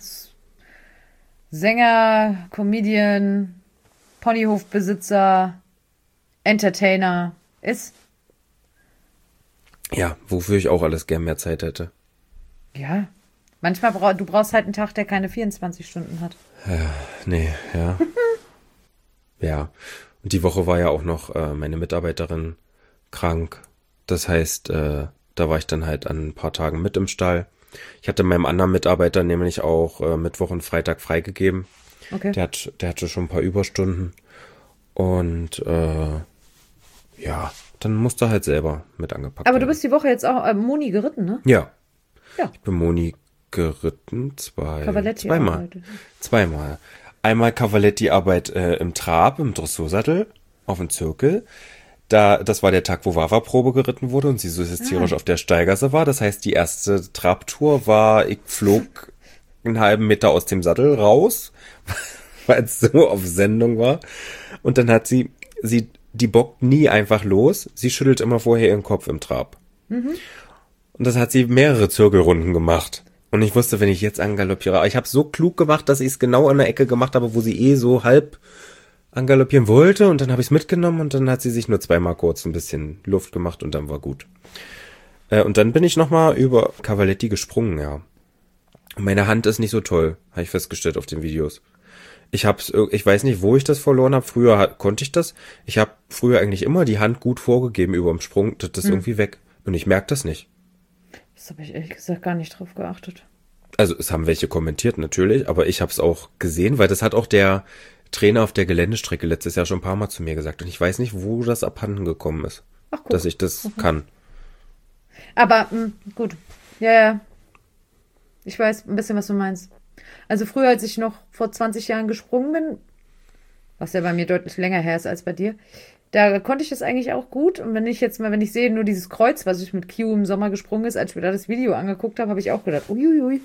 Sänger, Comedian, Ponyhofbesitzer, Entertainer ist. Ja, wofür ich auch alles gern mehr Zeit hätte. Ja, manchmal bra- du brauchst halt einen Tag, der keine vierundzwanzig Stunden hat. Ja, nee, ja. Ja, und die Woche war ja auch noch äh, meine Mitarbeiterin krank. Das heißt, äh, da war ich dann halt an ein paar Tagen mit im Stall. Ich hatte meinem anderen Mitarbeiter nämlich auch äh, Mittwoch und Freitag freigegeben. Okay. Der hat, der hatte schon ein paar Überstunden. Und äh, ja, dann musste er halt selber mit angepackt Aber werden. du bist die Woche jetzt auch äh, Moni geritten, ne? Ja. Ja. Ich bin Moni geritten, zwei, Cavaletti zweimal. arbeitet. Zweimal. Einmal Cavaletti-Arbeit äh, im Trab, im Dressursattel, auf dem Zirkel. Da, das war der Tag, wo Wawa-Probe geritten wurde und sie so hysterisch ah. auf der Steigasse war. Das heißt, die erste Trabtour war, ich flog einen halben Meter aus dem Sattel raus, weil es so auf Sendung war. Und dann hat sie, sie, die bockt nie einfach los. Sie schüttelt immer vorher ihren Kopf im Trab. Mhm. Und das hat sie mehrere Zirkelrunden gemacht. Und ich wusste, wenn ich jetzt angaloppiere, ich habe so klug gemacht, dass ich es genau an der Ecke gemacht habe, wo sie eh so halb angaloppieren wollte. Und dann habe ich es mitgenommen und dann hat sie sich nur zweimal kurz ein bisschen Luft gemacht und dann war gut. Äh, und dann bin ich nochmal über Cavaletti gesprungen, ja. Und meine Hand ist nicht so toll, habe ich festgestellt auf den Videos. Ich hab's, ich weiß nicht, wo ich das verloren habe. Früher konnte ich das. Ich habe früher eigentlich immer die Hand gut vorgegeben über dem Sprung. Das ist hm. irgendwie weg. Und ich merke das nicht. Das habe ich ehrlich gesagt gar nicht drauf geachtet. Also es haben welche kommentiert natürlich, aber ich habe es auch gesehen, weil das hat auch der Trainer auf der Geländestrecke letztes Jahr schon ein paar Mal zu mir gesagt. Und ich weiß nicht, wo das abhanden gekommen ist, Ach, dass ich das mhm. kann. Aber mh, gut, ja, ja. Ich weiß ein bisschen, was du meinst. Also früher, als ich noch vor zwanzig Jahren gesprungen bin, was ja bei mir deutlich länger her ist als bei dir, da konnte ich das eigentlich auch gut. Und wenn ich jetzt mal, wenn ich sehe, nur dieses Kreuz, was ich mit Q im Sommer gesprungen ist, als ich mir da das Video angeguckt habe, habe ich auch gedacht, uiuiui.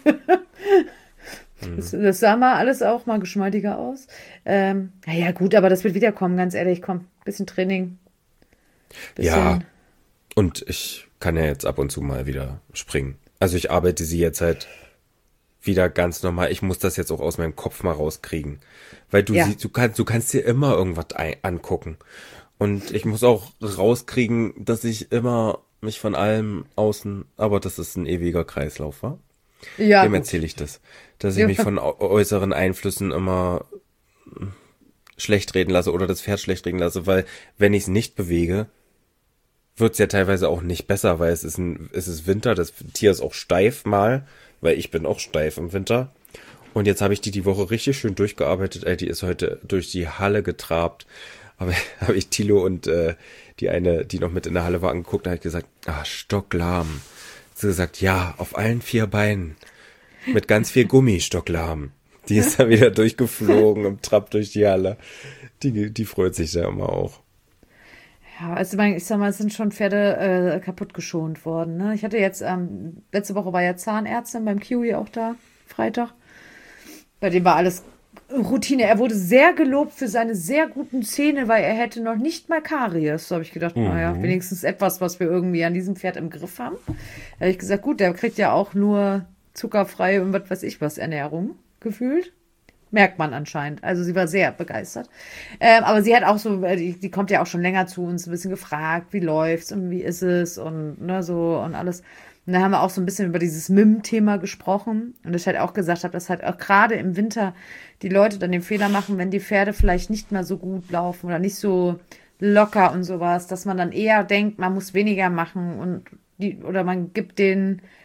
mhm. das, das sah mal alles auch mal geschmeidiger aus. Ähm, naja, gut, aber das wird wiederkommen, ganz ehrlich. Komm, bisschen Training. Bisschen. Ja, und ich kann ja jetzt ab und zu mal wieder springen. Also ich arbeite sie jetzt halt wieder ganz normal. Ich muss das jetzt auch aus meinem Kopf mal rauskriegen. Weil du ja. sie, du kannst, du kannst dir immer irgendwas ein, angucken. Und ich muss auch rauskriegen, dass ich immer mich von allem außen, aber das ist ein ewiger Kreislauf, wa? Ja. Dem erzähle ich das. Dass ich ja. mich von äußeren Einflüssen immer schlecht reden lasse oder das Pferd schlecht reden lasse, weil wenn ich es nicht bewege, wird's ja teilweise auch nicht besser, weil es ist ein, es ist Winter, das Tier ist auch steif mal, weil ich bin auch steif im Winter. Und jetzt habe ich die die Woche richtig schön durchgearbeitet. Ey, die ist heute durch die Halle getrabt. Aber habe ich Thilo und äh, die eine, die noch mit in der Halle war, angeguckt und habe ich gesagt, ah, stocklahm. Sie gesagt, ja, auf allen vier Beinen. Mit ganz viel Gummi, stocklahm. Die ist dann wieder durchgeflogen im Trab durch die Halle. Die, die freut sich da immer auch. Ja, also ich sag mal, es sind schon Pferde äh, kaputt geschont worden. Ne? Ich hatte jetzt, ähm, letzte Woche war ja Zahnärztin beim Kiwi auch da, Freitag. Bei dem war alles Routine. Er wurde sehr gelobt für seine sehr guten Zähne, weil er hätte noch nicht mal Karies. So habe ich gedacht, mhm. naja, wenigstens etwas, was wir irgendwie an diesem Pferd im Griff haben. Da habe ich gesagt, gut, der kriegt ja auch nur zuckerfreie und was weiß ich was Ernährung gefühlt. Merkt man anscheinend. Also sie war sehr begeistert. Ähm, aber sie hat auch so, die, die kommt ja auch schon länger zu uns, ein bisschen gefragt, wie läuft's und wie ist es und ne, so und alles. Und da haben wir auch so ein bisschen über dieses M I M-Thema gesprochen. Und ich halt auch gesagt habe, dass halt auch gerade im Winter die Leute dann den Fehler machen, wenn die Pferde vielleicht nicht mehr so gut laufen oder nicht so locker und sowas, dass man dann eher denkt, man muss weniger machen und die, oder man gibt denen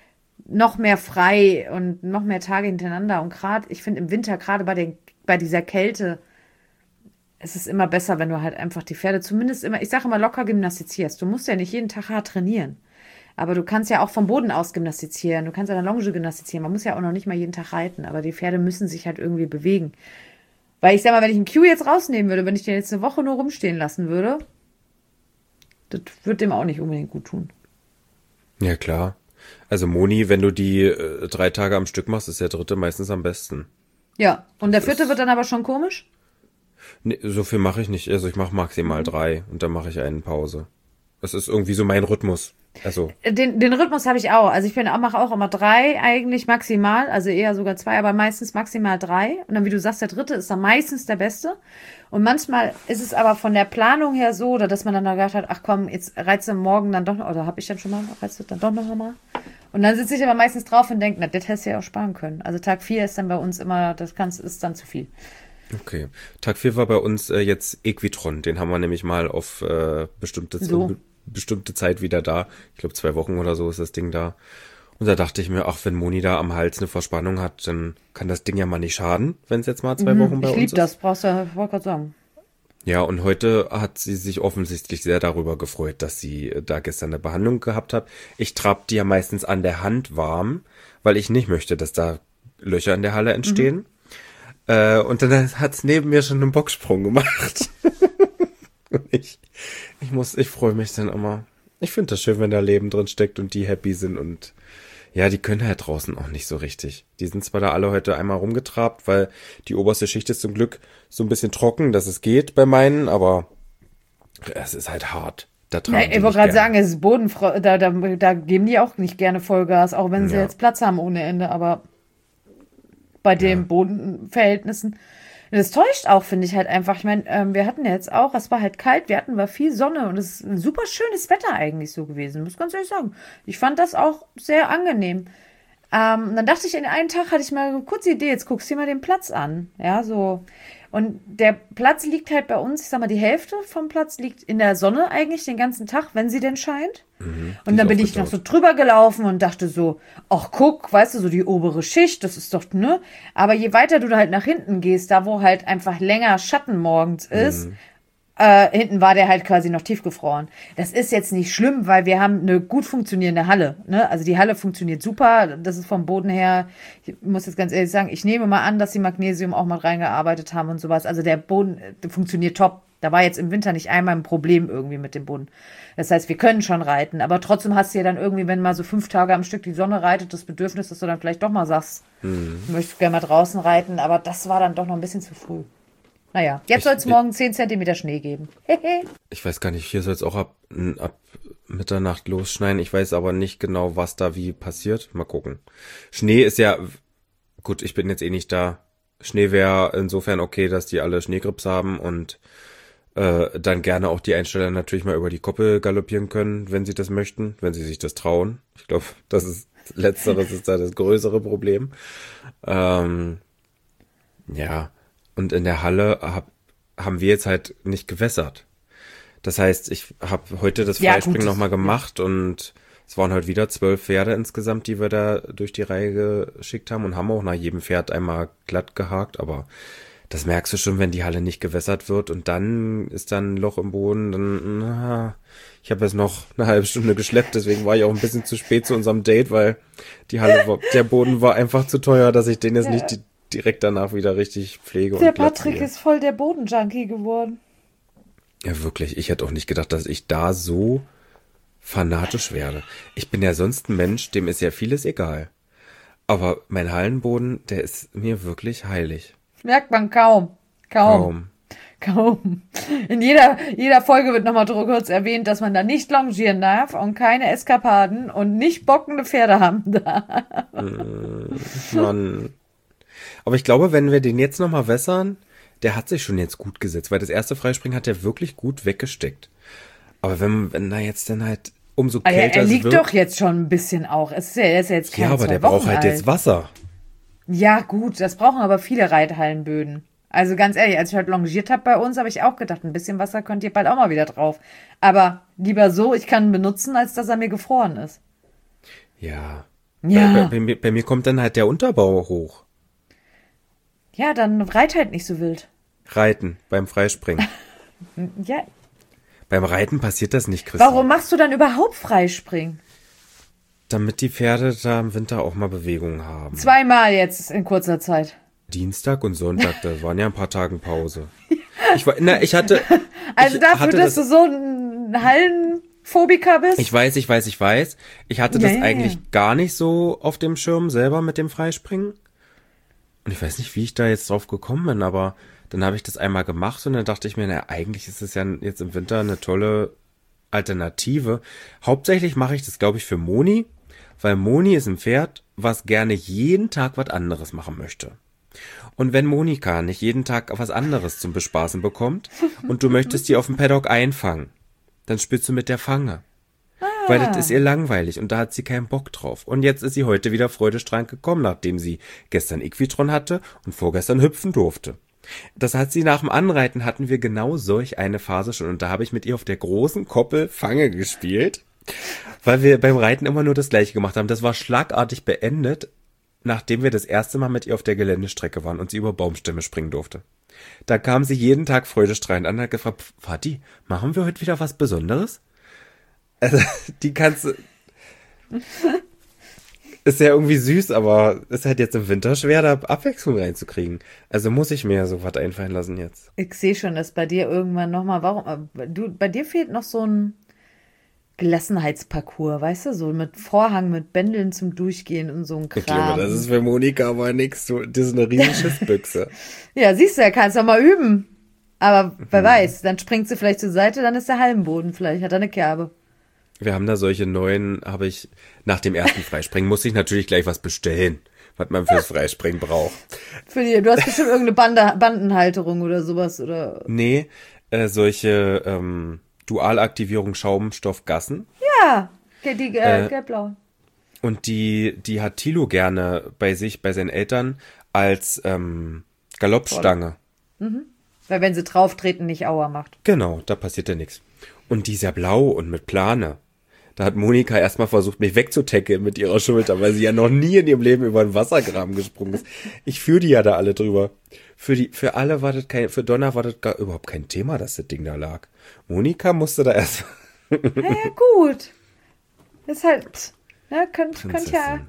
noch mehr frei und noch mehr Tage hintereinander. Und gerade, ich finde im Winter, gerade bei den, bei dieser Kälte, es ist immer besser, wenn du halt einfach die Pferde zumindest immer, ich sage immer, locker gymnastizierst. Du musst ja nicht jeden Tag hart trainieren. Aber du kannst ja auch vom Boden aus gymnastizieren. Du kannst an der Longe gymnastizieren. Man muss ja auch noch nicht mal jeden Tag reiten. Aber die Pferde müssen sich halt irgendwie bewegen. Weil ich sag mal, wenn ich einen Q jetzt rausnehmen würde, wenn ich den jetzt eine Woche nur rumstehen lassen würde, das würde dem auch nicht unbedingt gut tun. Ja, klar. Also Moni, wenn du die äh, drei Tage am Stück machst, ist der dritte meistens am besten. Ja, und der Das vierte ist- wird dann aber schon komisch? Nee, so viel mache ich nicht. Also ich mache maximal drei und dann mache ich eine Pause. Das ist irgendwie so mein Rhythmus. Also, Den, den Rhythmus habe ich auch. Also ich bin auch, mache auch immer drei eigentlich maximal, also eher sogar zwei, aber meistens maximal drei. Und dann, wie du sagst, der dritte ist dann meistens der beste. Und manchmal ist es aber von der Planung her so, oder dass man dann da gedacht hat, ach komm, jetzt reizt du morgen dann doch noch, oder habe ich dann schon mal, reizt du dann doch noch mal. Und dann sitze ich aber meistens drauf und denke, na, das hättest du ja auch sparen können. Also Tag vier ist dann bei uns immer, das kannst, ist dann zu viel. okay. Tag vier war bei uns äh, jetzt Equitron. Den haben wir nämlich mal auf äh, bestimmte, So. be bestimmte Zeit wieder da. Ich glaube, zwei Wochen oder so ist das Ding da. Und da dachte ich mir, ach, wenn Moni da am Hals eine Verspannung hat, dann kann das Ding ja mal nicht schaden, wenn es jetzt mal zwei Wochen bei Ich uns liebe ist. das, brauchst du, wollte gerade sagen. Ja, und heute hat sie sich offensichtlich sehr darüber gefreut, dass sie äh, da gestern eine Behandlung gehabt hat. Ich trab die ja meistens an der Hand warm, weil ich nicht möchte, dass da Löcher in der Halle entstehen. Äh, und dann hat's neben mir schon einen Boxsprung gemacht. Und ich, ich muss, ich freue mich dann immer. Ich finde das schön, wenn da Leben drin steckt und die happy sind und ja, die können halt draußen auch nicht so richtig. Die sind zwar da alle heute einmal rumgetrabt, weil die oberste Schicht ist zum Glück so ein bisschen trocken, dass es geht bei meinen, aber es ist halt hart. Da tragen Ja, die ich wollte nicht gerade gern. sagen, es ist Bodenfrau, da, da, da geben die auch nicht gerne Vollgas, auch wenn sie Ja. jetzt Platz haben ohne Ende, aber bei den Ja. Bodenverhältnissen, das täuscht auch, finde ich halt einfach. Ich meine, ähm, wir hatten ja jetzt auch, es war halt kalt, wir hatten war viel Sonne und es ist ein super schönes Wetter eigentlich so gewesen, muss ganz ehrlich sagen. Ich fand das auch sehr angenehm. Ähm, und dann dachte ich, in einem Tag hatte ich mal eine kurze Idee, jetzt guckst du dir mal den Platz an. Ja, so. Und der Platz liegt halt bei uns, ich sag mal, die Hälfte vom Platz liegt in der Sonne eigentlich den ganzen Tag, wenn sie denn scheint. die Und dann ist bin ich noch aufgetaut. so drüber gelaufen und dachte so, ach guck, weißt du, so die obere Schicht, das ist doch, ne? Aber je weiter du da halt nach hinten gehst, da wo halt einfach länger Schatten morgens ist, äh, hinten war der halt quasi noch tiefgefroren. Das ist jetzt nicht schlimm, weil wir haben eine gut funktionierende Halle. Ne? Also die Halle funktioniert super. Das ist vom Boden her, ich muss jetzt ganz ehrlich sagen, ich nehme mal an, dass sie Magnesium auch mal reingearbeitet haben und sowas. Also der Boden der funktioniert top. Da war jetzt im Winter nicht einmal ein Problem irgendwie mit dem Boden. Das heißt, wir können schon reiten, aber trotzdem hast du ja dann irgendwie, wenn mal so fünf Tage am Stück die Sonne reitet, das Bedürfnis, dass du dann vielleicht doch mal sagst, du möchtest gerne mal draußen reiten, aber das war dann doch noch ein bisschen zu früh. Naja, jetzt Ich- soll es morgen zehn Zentimeter Schnee geben. Ich weiß gar nicht, hier soll es auch ab, ab Mitternacht losschneien. Ich weiß aber nicht genau, was da wie passiert. Mal gucken. Schnee ist ja, gut, ich bin jetzt eh nicht da. Schnee wäre insofern okay, dass die alle Schneegrips haben und äh, dann gerne auch die Einsteller natürlich mal über die Koppel galoppieren können, wenn sie das möchten, wenn sie sich das trauen. Ich glaube, das ist letzteres ist da das größere Problem. Ähm, ja, und in der Halle hab, haben wir jetzt halt nicht gewässert. Das heißt, ich habe heute das Ja, gut, Freispringen das- nochmal gemacht und es waren heute wieder zwölf Pferde insgesamt, die wir da durch die Reihe geschickt haben und haben auch nach jedem Pferd einmal glatt gehakt, aber das merkst du schon, wenn die Halle nicht gewässert wird und dann ist dann ein Loch im Boden, dann, na, ich habe jetzt noch eine halbe Stunde geschleppt, deswegen war ich auch ein bisschen zu spät zu unserem Date, weil die Halle war, der Boden war einfach zu teuer, dass ich den jetzt nicht die, direkt danach wieder richtig pflege Der und glatt Patrick ziehe. ist voll der Bodenjunkie geworden. Ja, wirklich. Ich hätte auch nicht gedacht, dass ich da so fanatisch werde. Ich bin ja sonst ein Mensch, dem ist ja vieles egal. Aber mein Hallenboden, der ist mir wirklich heilig. Merkt man kaum. Kaum. Kaum. Kaum. In jeder, jeder Folge wird nochmal kurz erwähnt, dass man da nicht longieren darf und keine Eskapaden und nicht bockende Pferde haben darf. Mann. Aber ich glaube, wenn wir den jetzt nochmal wässern, der hat sich schon jetzt gut gesetzt, weil das erste Freispringen hat er wirklich gut weggesteckt. Aber wenn, wenn er jetzt dann halt umso Aber er, kälter er es liegt wird, doch jetzt schon ein bisschen auch. Es ist ja, er ist ja jetzt keine ja, aber zwei der Wochen braucht halt alt. jetzt Wasser. Ja, gut, das brauchen aber viele Reithallenböden. Also ganz ehrlich, als ich heute longiert habe bei uns, habe ich auch gedacht, ein bisschen Wasser könnt ihr bald auch mal wieder drauf. Aber lieber so, ich kann ihn benutzen, als dass er mir gefroren ist. Ja, Bei, bei, Ja. bei, mir, bei mir kommt dann halt der Unterbau hoch. Ja, dann reit halt nicht so wild. Reiten, beim Freispringen. Ja. Beim Reiten passiert das nicht, Christine. Warum machst du dann überhaupt Freispringen? Damit die Pferde da im Winter auch mal Bewegung haben. Zweimal jetzt in kurzer Zeit. Dienstag und Sonntag, da waren ja ein paar Tage Pause. Ich war, na, ich hatte. Also ich dafür, hatte dass das, du so ein Hallenphobiker bist? Ich weiß, ich weiß, ich weiß. Ich hatte Ja, das ja, eigentlich ja. gar nicht so auf dem Schirm selber mit dem Freispringen. Und ich weiß nicht, wie ich da jetzt drauf gekommen bin, aber dann habe ich das einmal gemacht und dann dachte ich mir, na, eigentlich ist es ja jetzt im Winter eine tolle Alternative. Hauptsächlich mache ich das, glaube ich, für Moni, weil Moni ist ein Pferd, was gerne jeden Tag was anderes machen möchte. Und wenn Monika nicht jeden Tag was anderes zum Bespaßen bekommt und du möchtest die auf dem Paddock einfangen, dann spielst du mit der Fange. Weil das ist ihr langweilig und da hat sie keinen Bock drauf. Und jetzt ist sie heute wieder freudestrahlend gekommen, nachdem sie gestern Equitron hatte und vorgestern hüpfen durfte. Das hat sie nach dem Anreiten, hatten wir genau solch eine Phase schon. Und da habe ich mit ihr auf der großen Koppel Fange gespielt, weil wir beim Reiten immer nur das Gleiche gemacht haben. Das war schlagartig beendet, nachdem wir das erste Mal mit ihr auf der Geländestrecke waren und sie über Baumstämme springen durfte. Da kam sie jeden Tag freudestrahlend an und hat gefragt, Vati, machen wir heute wieder was Besonderes? Also, die kannst du... Ist ja irgendwie süß, aber ist halt jetzt im Winter schwer, da Abwechslung reinzukriegen. Also muss ich mir ja so was einfallen lassen jetzt. Ich sehe schon, dass bei dir irgendwann nochmal, warum, äh, du, bei dir fehlt noch so ein Gelassenheitsparcours, weißt du, so mit Vorhang, mit Bändeln zum Durchgehen und so ein Kram. Ich glaube, das ist für Monika aber nichts. So, das ist eine riesen Schissbüchse. Ja, siehst du, ja, kannst du mal üben. Aber wer weiß, dann springt sie vielleicht zur Seite, dann ist der Hallenboden vielleicht, hat er eine Kerbe. Wir haben da solche neuen, habe ich, nach dem ersten Freispringen musste ich natürlich gleich was bestellen, was man fürs Freispringen braucht. Für die, du hast bestimmt irgendeine Bande, Bandenhalterung oder sowas, oder? Nee, äh, solche ähm, Dualaktivierung Schaumstoffgassen. Ja, die, die äh, Äh, gelb-blau. Und die, die hat Thilo gerne bei sich, bei seinen Eltern, als ähm, Galoppstange. Weil wenn sie drauf treten, nicht Aua macht. Genau, da passiert ja nichts. Und die ist ja blau und mit Plane. Da hat Monika erstmal versucht, mich wegzutackeln mit ihrer Schulter, weil sie ja noch nie in ihrem Leben über einen Wassergraben gesprungen ist. Ich führe die ja da alle drüber. Für die, für alle war das kein, für Donna war das gar überhaupt kein Thema, dass das Ding da lag. Monika musste da erst. Naja, gut. Ist halt, ne, könnt, könnt ja.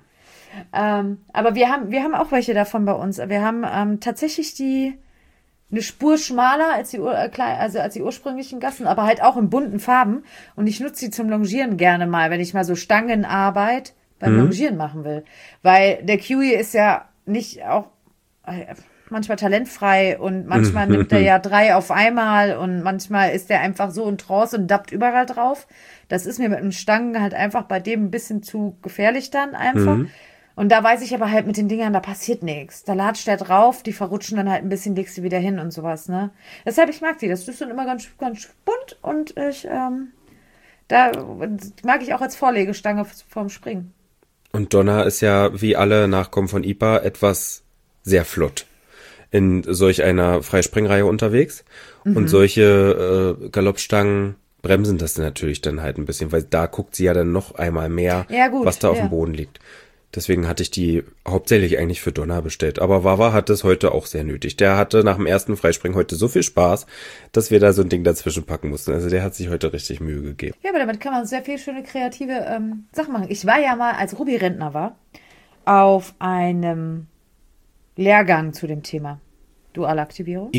Ähm, aber wir haben, wir haben auch welche davon bei uns. Wir haben ähm, tatsächlich die eine Spur schmaler als die, ur- äh, klei- also als die ursprünglichen Gassen, aber halt auch in bunten Farben. Und ich nutze die zum Longieren gerne mal, wenn ich mal so Stangenarbeit beim Longieren machen will. Weil der Kiwi ist ja nicht auch äh, manchmal talentfrei und manchmal nimmt er ja drei auf einmal und manchmal ist er einfach so in Trance und dappt überall drauf. Das ist mir mit einem Stangen halt einfach bei dem ein bisschen zu gefährlich dann einfach. Und da weiß ich aber halt mit den Dingern, da passiert nichts. Da latscht der drauf, die verrutschen dann halt ein bisschen, legst du wieder hin und sowas, ne? Deshalb, ich mag die. Das ist dann immer ganz, ganz bunt und ich, ähm, da mag ich auch als Vorlegestange vorm Springen. Und Donna ist ja, wie alle Nachkommen von Ipa, etwas sehr flott in solch einer Freispringreihe unterwegs. Und solche äh, Galoppstangen bremsen das dann natürlich dann halt ein bisschen, weil da guckt sie ja dann noch einmal mehr, Ja, gut, was da auf ja. dem Boden liegt. Deswegen hatte ich die hauptsächlich eigentlich für Donna bestellt. Aber Wawa hat es heute auch sehr nötig. Der hatte nach dem ersten Freispringen heute so viel Spaß, dass wir da so ein Ding dazwischen packen mussten. Also der hat sich heute richtig Mühe gegeben. Ja, aber damit kann man sehr viel schöne kreative ähm, Sachen machen. Ich war ja mal, als Ruby Rentner war, auf einem Lehrgang zu dem Thema Dualaktivierung.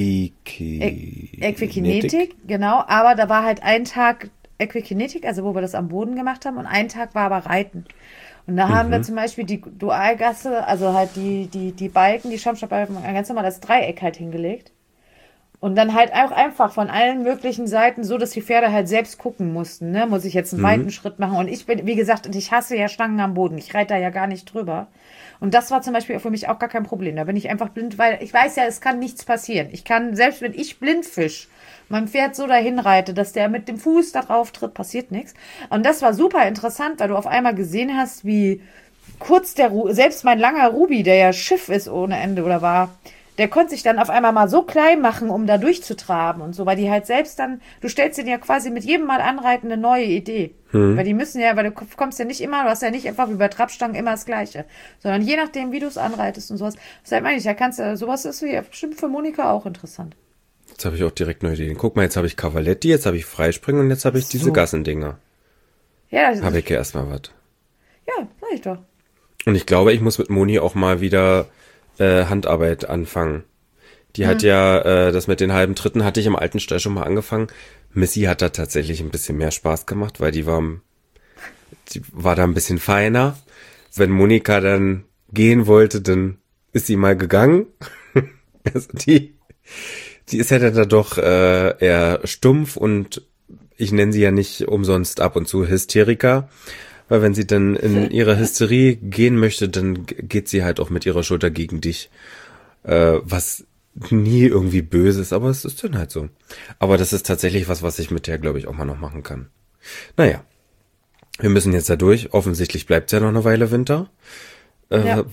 Equikinetik. Äquikinetik, genau. Aber da war halt ein Tag Äquikinetik, also wo wir das am Boden gemacht haben, und ein Tag war aber Reiten. Und da haben wir zum Beispiel die Dualgasse, also halt die, die, die Balken, die Schaumstoffbalken, ganz normal das Dreieck halt hingelegt. Und dann halt auch einfach von allen möglichen Seiten so, dass die Pferde halt selbst gucken mussten, ne? Muss ich jetzt einen weiten Schritt machen? Und ich bin, wie gesagt, ich hasse ja Stangen am Boden. Ich reite da ja gar nicht drüber. Und das war zum Beispiel für mich auch gar kein Problem. Da bin ich einfach blind, weil ich weiß ja, es kann nichts passieren. Ich kann, selbst wenn ich blind fisch, mein Pferd so dahin reite, dass der mit dem Fuß da drauf tritt, passiert nichts. Und das war super interessant, weil du auf einmal gesehen hast, wie kurz der, Ru- selbst mein langer Ruby, der ja Schiff ist ohne Ende oder war, der konnte sich dann auf einmal mal so klein machen, um da durchzutraben und so, weil die halt selbst dann, du stellst dir ja quasi mit jedem Mal anreiten eine neue Idee. Hm. Weil die müssen ja, weil du kommst ja nicht immer, du hast ja nicht einfach wie bei Trappstangen immer das Gleiche. Sondern je nachdem, wie du es anreitest und sowas. Deshalb meine ich, ja kannst du, sowas ist ja bestimmt für Monika auch interessant. Jetzt habe ich auch direkt neue Ideen. Guck mal, jetzt habe ich Cavaletti, jetzt habe ich Freispringen und jetzt habe ich so. diese Gassendinger. Ja, das habe ich ja erstmal was. Ja, sag ich doch. Und ich glaube, ich muss mit Moni auch mal wieder äh, Handarbeit anfangen. Die hm. hat ja, äh, das mit den halben Tritten hatte ich im alten Stall schon mal angefangen. Missy hat da tatsächlich ein bisschen mehr Spaß gemacht, weil die war, die war da ein bisschen feiner. Wenn Monika dann gehen wollte, dann ist sie mal gegangen. Also die, die ist ja dann da doch äh, eher stumpf und ich nenne sie ja nicht umsonst ab und zu Hysteriker. Weil wenn sie dann in ihre Hysterie gehen möchte, dann geht sie halt auch mit ihrer Schulter gegen dich. Äh, was nie irgendwie böse ist, aber es ist dann halt so. Aber das ist tatsächlich was, was ich mit der, glaube ich, auch mal noch machen kann. Naja, wir müssen jetzt da durch. Offensichtlich bleibt es ja noch eine Weile Winter. Äh, ja.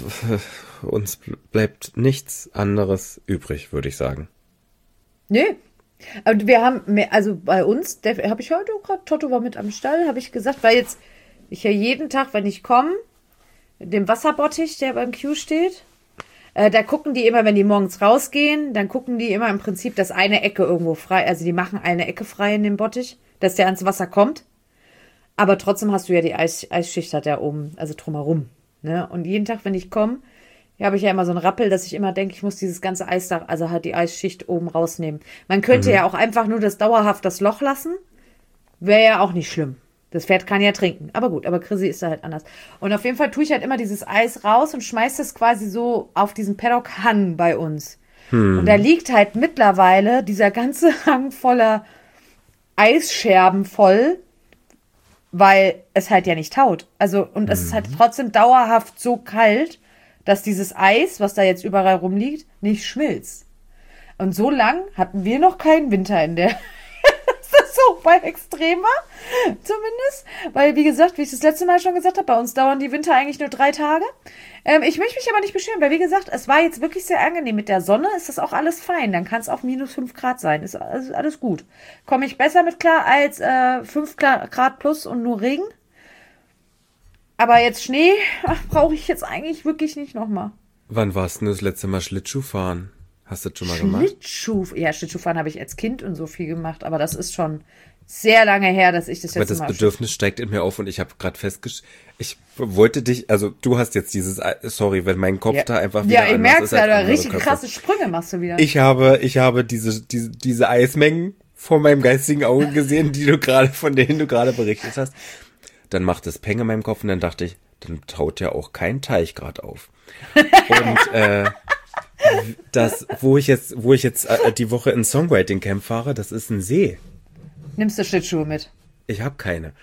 Uns bleibt nichts anderes übrig, würde ich sagen. Nee. Aber wir haben, mehr, also bei uns, habe ich heute gerade, Toto war mit am Stall, habe ich gesagt, weil jetzt ich ja jeden Tag, wenn ich komme, dem Wasserbottich, der beim Q steht, äh, da gucken die immer, wenn die morgens rausgehen, dann gucken die immer im Prinzip, dass eine Ecke irgendwo frei, also die machen eine Ecke frei in dem Bottich, dass der ans Wasser kommt. Aber trotzdem hast du ja die Eis, Eisschicht hat da oben, also drumherum. Ne? Und jeden Tag, wenn ich komme, habe ich ja immer so einen Rappel, dass ich immer denke, ich muss dieses ganze Eisdach, also halt die Eisschicht oben rausnehmen. Man könnte mhm. ja auch einfach nur das dauerhaft das Loch lassen. Wäre ja auch nicht schlimm. Das Pferd kann ja trinken. Aber gut, aber Chrissy ist da halt anders. Und auf jeden Fall tue ich halt immer dieses Eis raus und schmeiße es quasi so auf diesen Paddock-Hang bei uns. Hm. Und da liegt halt mittlerweile dieser ganze Hang voller Eisscherben voll, weil es halt ja nicht taut. Also, und es hm. ist halt trotzdem dauerhaft so kalt, dass dieses Eis, was da jetzt überall rumliegt, nicht schmilzt. Und so lang hatten wir noch keinen Winter in der so bei Extremer, zumindest. Weil, wie gesagt, wie ich das letzte Mal schon gesagt habe, bei uns dauern die Winter eigentlich nur drei Tage. Ähm, ich möchte mich aber nicht beschweren, weil, wie gesagt, es war jetzt wirklich sehr angenehm. Mit der Sonne ist das auch alles fein. Dann kann es auch minus fünf Grad sein. Ist alles, alles gut. Komme ich besser mit klar als äh, fünf Grad plus und nur Regen. Aber jetzt Schnee brauche ich jetzt eigentlich wirklich nicht nochmal. Wann warst du das letzte Mal Schlittschuh fahren? Hast du das schon mal gemacht? Schlittschuh, ja, Schlittschuhfahren habe ich als Kind und so viel gemacht, aber das ist schon sehr lange her, dass ich das jetzt mal... Aber das Bedürfnis steigt in mir auf und ich habe gerade festgestellt, ich wollte dich, also du hast jetzt dieses, sorry, wenn mein Kopf ja. da einfach wieder ja, ich merk's ja, da richtig Köpfe. Krasse Sprünge machst du wieder. Ich habe, ich habe diese, diese, diese Eismengen vor meinem geistigen Auge gesehen, die du gerade, von denen du gerade berichtet hast. Dann macht es Peng in meinem Kopf und dann dachte ich, dann taut ja auch kein Teich gerade auf. Und, äh, das, wo ich jetzt, wo ich jetzt äh, die Woche in Songwriting Camp fahre, das ist ein See. Nimmst du Schlittschuhe mit? Ich habe keine.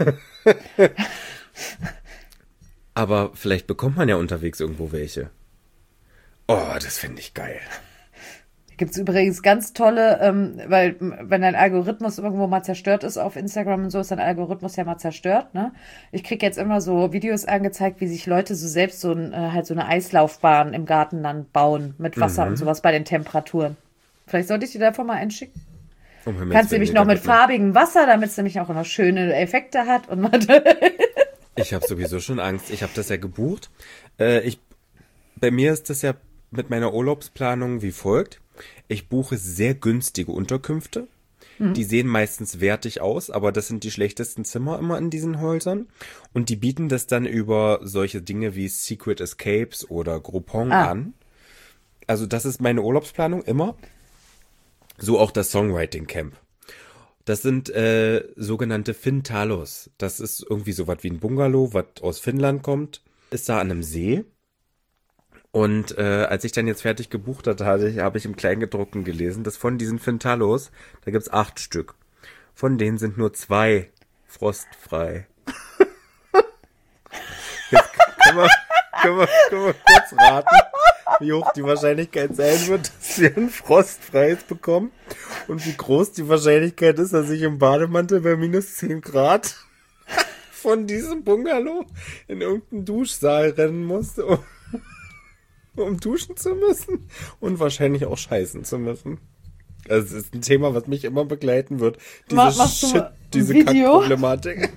Aber vielleicht bekommt man ja unterwegs irgendwo welche. Oh, das finde ich geil. Gibt es übrigens ganz tolle, ähm, weil wenn dein Algorithmus irgendwo mal zerstört ist auf Instagram und so, ist dein Algorithmus ja mal zerstört, ne? Ich krieg jetzt immer so Videos angezeigt, wie sich Leute so selbst so ein, äh, halt so eine Eislaufbahn im Garten dann bauen mit Wasser mhm. und sowas bei den Temperaturen. Vielleicht sollte ich dir davon mal einschicken. Oh, kannst nämlich noch mit farbigem Wasser, damit es nämlich auch noch schöne Effekte hat und ich habe sowieso schon Angst. Ich habe das ja gebucht. Äh, ich, bei mir ist das ja mit meiner Urlaubsplanung wie folgt. Ich buche sehr günstige Unterkünfte. Mhm. Die sehen meistens wertig aus, aber das sind die schlechtesten Zimmer immer in diesen Häusern. Und die bieten das dann über solche Dinge wie Secret Escapes oder Groupon ah. an. Also das ist meine Urlaubsplanung immer. So auch das Songwriting Camp. Das sind äh, sogenannte Fintalos. Das ist irgendwie so was wie ein Bungalow, was aus Finnland kommt. Ist da an einem See. Und äh, als ich dann jetzt fertig gebucht hatte, habe ich, habe ich im Kleingedruckten gelesen, dass von diesen Fintalos, da gibt's acht Stück. Von denen sind nur zwei frostfrei. Jetzt können wir, können, wir, können wir kurz raten, wie hoch die Wahrscheinlichkeit sein wird, dass wir ein frostfreies bekommen. Und wie groß die Wahrscheinlichkeit ist, dass ich im Bademantel bei minus zehn Grad von diesem Bungalow in irgendeinen Duschsaal rennen musste, um um duschen zu müssen und wahrscheinlich auch scheißen zu müssen. Also es ist ein Thema, was mich immer begleiten wird. Diese Mach, machst du Shit, ein diese Video? Kackproblematik.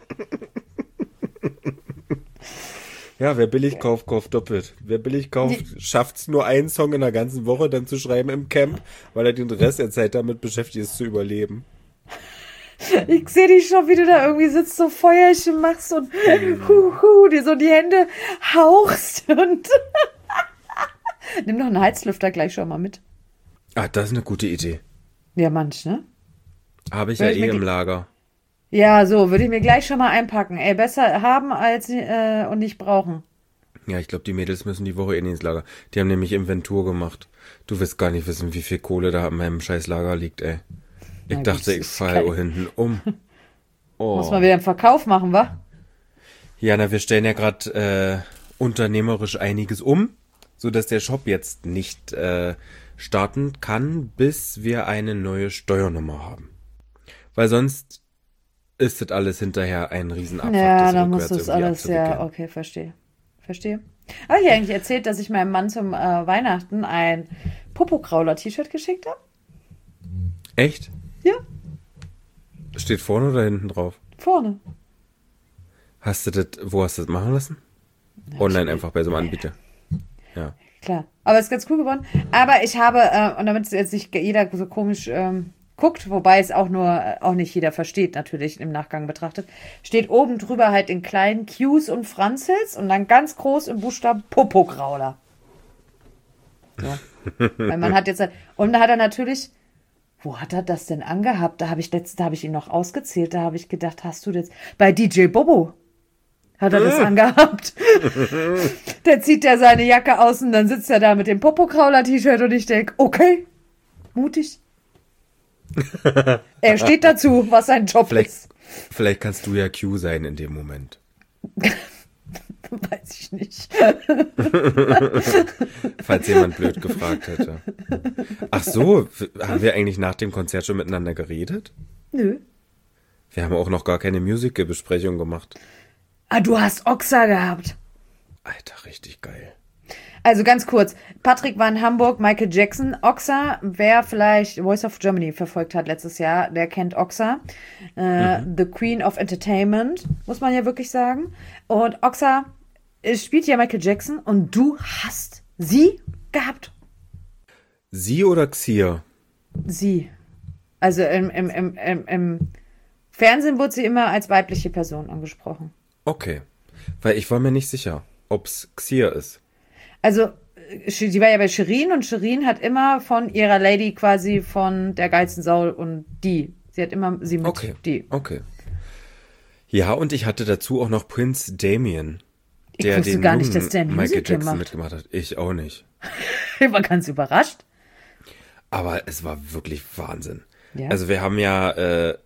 Ja, wer billig kauft, kauft doppelt. Wer billig kauft, Die- schafft's nur einen Song in der ganzen Woche dann zu schreiben im Camp, weil er den Rest der Zeit damit beschäftigt ist, zu überleben. Ich sehe dich schon, wie du da irgendwie sitzt, so Feuerchen machst und hu, hu, dir so die Hände hauchst und nimm doch einen Heizlüfter gleich schon mal mit. Ah, das ist eine gute Idee. Ja, manch, ne? Habe ich Würde ja ich eh mir im ge- Lager. Ja, so, würde ich mir gleich schon mal einpacken. Ey, besser haben als äh, und nicht brauchen. Ja, ich glaube, die Mädels müssen die Woche eh ins Lager. Die haben nämlich Inventur gemacht. Du wirst gar nicht wissen, wie viel Kohle da in meinem scheiß Lager liegt, ey. Ich Na gut, dachte, das ich ist falle kein- hinten um. Muss Oh. man wieder im Verkauf machen, wa? Ja, na, wir stellen ja gerade äh, unternehmerisch einiges um, so dass der Shop jetzt nicht äh, starten kann, bis wir eine neue Steuernummer haben. Weil sonst ist das alles hinterher ein Riesenabfuck. Ja, das dann muss rückwärts das irgendwie alles, ja, abzuwickeln. okay, verstehe. Verstehe. Habe ich eigentlich erzählt, dass ich meinem Mann zum äh, Weihnachten ein Popokrauler-T-Shirt geschickt habe? Echt? Ja, Steht vorne oder hinten drauf? vorne. Hast du das, wo hast du das machen lassen? Online einfach bei so einem Anbieter. Ja. Klar. Aber es ist ganz cool geworden. Aber ich habe, äh, und damit es jetzt nicht jeder so komisch ähm, guckt, wobei es auch nur, äh, auch nicht jeder versteht, natürlich im Nachgang betrachtet, steht oben drüber halt in kleinen Q's und Franzels und dann ganz groß im Buchstaben Popokrauler. So. Weil man hat jetzt, halt, und da hat er natürlich, wo hat er das denn angehabt? Da habe ich letzt, da habe ich ihn noch ausgezählt, da habe ich gedacht, hast du das, bei D J Bobo hat er das angehabt. Der zieht ja seine Jacke aus und dann sitzt er da mit dem Popokrauler-T-Shirt und ich denke, okay, mutig. Er steht dazu, was sein Job Vielleicht, ist. vielleicht kannst du ja Q sein in dem Moment. Weiß ich nicht. Falls jemand blöd gefragt hätte. Ach so, w- haben wir eigentlich nach dem Konzert schon miteinander geredet? Nö. Wir haben auch noch gar keine Musical-Besprechung gemacht. Ah, du hast Oxa gehabt. Alter, richtig geil. Also ganz kurz, Patrick war in Hamburg, Michael Jackson, Oxa, wer vielleicht Voice of Germany verfolgt hat letztes Jahr, der kennt Oxa, äh, The Queen of Entertainment, muss man ja wirklich sagen. Und Oxa äh, spielt ja Michael Jackson und du hast sie gehabt. Sie oder Xier? Sie. Also im, im, im, im, im Fernsehen wurde sie immer als weibliche Person angesprochen. Okay. Weil ich war mir nicht sicher, ob's Xier ist. Also, äh, die war ja bei Shirin und Shirin hat immer von ihrer Lady quasi von der geilsten Sau und die. Sie hat immer sie mit Okay. die. Okay. Ja, und ich hatte dazu auch noch Prince Damien, Ich der wusste den gar nicht, jungen dass der Michael Musical Jackson macht. mitgemacht hat. Ich auch nicht. Ich war ganz überrascht. Aber es war wirklich Wahnsinn. Ja. Also wir haben ja, äh,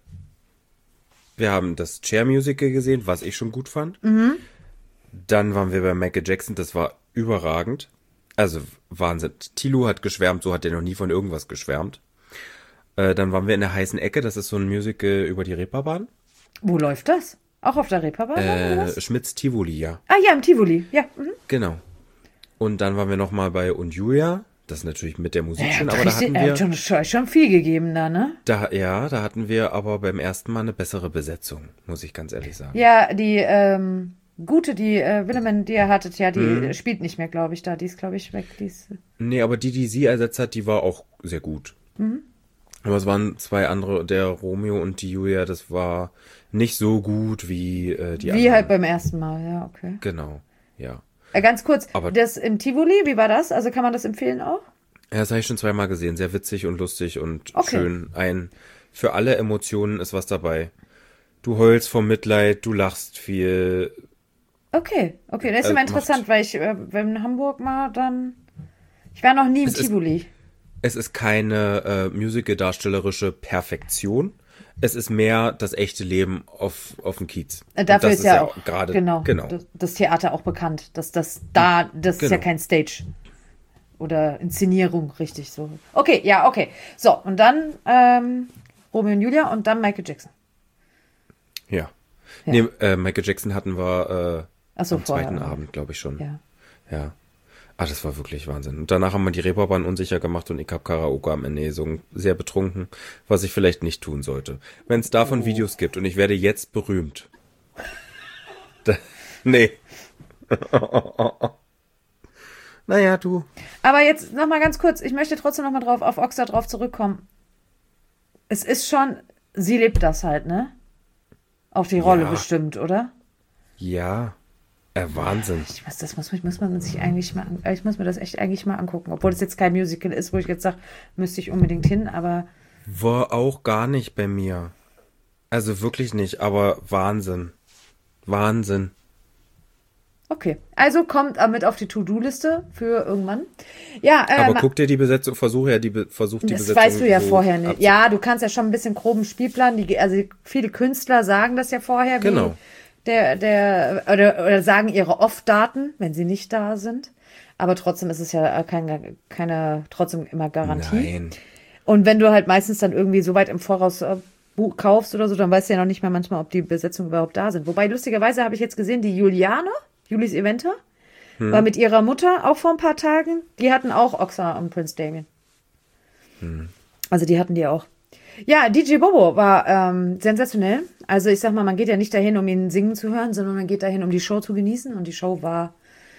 wir haben das Chair Musical gesehen, was ich schon gut fand. Mhm. Dann waren wir bei Michael Jackson, das war überragend. Also Wahnsinn. Tilo hat geschwärmt, so hat er noch nie von irgendwas geschwärmt. Äh, dann waren wir in der heißen Ecke, das ist so ein Musical über die Reeperbahn. Wo läuft das? Auch auf der Reeperbahn oder Äh, was? Schmitz Tivoli, ja. Ah ja, im Tivoli. Ja. Mhm. Genau. Und dann waren wir nochmal bei Und Julia. Das ist natürlich mit der Musik Er schon, hat, aber da richtig, hatten er wir, hat schon, schon, schon viel gegeben da, ne? da, ja, da hatten wir aber beim ersten Mal eine bessere Besetzung, muss ich ganz ehrlich sagen. Ja, die ähm, gute, die äh, Willeman, die ihr hattet, ja, die Mhm. äh, spielt nicht mehr, glaube ich, da. Die ist, glaube ich, weg. Die ist, Nee, aber die, die sie ersetzt hat, die war auch sehr gut. Mhm. Aber es waren zwei andere, der Romeo und die Julia, das war nicht so gut wie äh, die wie anderen. halt beim ersten Mal, ja, okay. Genau, ja. Äh, ganz kurz, Aber- das im Tivoli, wie war das? Also kann man das empfehlen auch? Ja, das habe ich schon zweimal gesehen. Sehr witzig und lustig und Okay. schön. Ein, für alle Emotionen ist was dabei. Du heulst vom Mitleid, du lachst viel. Okay, okay, das ist Äh, immer macht- interessant, weil ich, äh, wenn in Hamburg mal, dann, ich war noch nie im Es ist- Tivoli. Es ist keine äh, Musical-darstellerische Perfektion. Es ist mehr das echte Leben auf, auf dem Kiez. Äh, Und Dafür das ist ja auch gerade, genau, genau. Das, das Theater auch bekannt, dass das da, das ist ja Genau. kein Stage oder Inszenierung, richtig so. Okay, ja, okay. So, und dann ähm, Romeo und Julia und dann Michael Jackson. Ja. Ja. Nee, äh, Michael Jackson hatten wir äh, Ach so, am zweiten vorher. Abend, glaube ich schon. Ja. Ja. Ah, das war wirklich Wahnsinn. Und danach haben wir die Reeperbahn unsicher gemacht und ich habe Karaoke am Ende gesungen, sehr betrunken, was ich vielleicht nicht tun sollte. Wenn es davon Oh. Videos gibt und ich werde jetzt berühmt. Da, nee. Naja, du. Aber jetzt noch mal ganz kurz, ich möchte trotzdem noch mal drauf, auf Oxa drauf zurückkommen. Es ist schon, sie lebt das halt, ne? Auch die Rolle Ja. bestimmt, oder? Ja. Äh, Wahnsinn. Ich weiß, das muss, muss man sich eigentlich mal, an- ich muss mir das echt eigentlich mal angucken. Obwohl es jetzt kein Musical ist, wo ich jetzt sage, müsste ich unbedingt hin, aber War auch gar nicht bei mir. Also wirklich nicht, aber Wahnsinn. Wahnsinn. okay. Also kommt mit auf die To-Do-Liste für irgendwann. Ja, Aber ähm, guck dir die Besetzung, versuche ja die, Be versuch die das Besetzung weißt du ja so vorher nicht. abzu- Ja, du kannst ja schon ein bisschen groben Spielplan. Die, also viele Künstler sagen das ja vorher, wie Genau. der, der, oder, oder sagen ihre Off-Daten, wenn sie nicht da sind. Aber trotzdem ist es ja keine, keine trotzdem immer Garantie. Nein. Und wenn du halt meistens dann irgendwie so weit im Voraus äh, bu- kaufst oder so, dann weißt du ja noch nicht mal manchmal, ob die Besetzungen überhaupt da sind. Wobei, lustigerweise habe ich jetzt gesehen, die Juliane, Julis Eventer, Hm. war mit ihrer Mutter auch vor ein paar Tagen. Die hatten auch Oxa und Prince Damien. Hm. Also die hatten die auch. Ja, D J Bobo war ähm, sensationell. Also ich sag mal, man geht ja nicht dahin, um ihn singen zu hören, sondern man geht dahin, um die Show zu genießen. Und die Show war...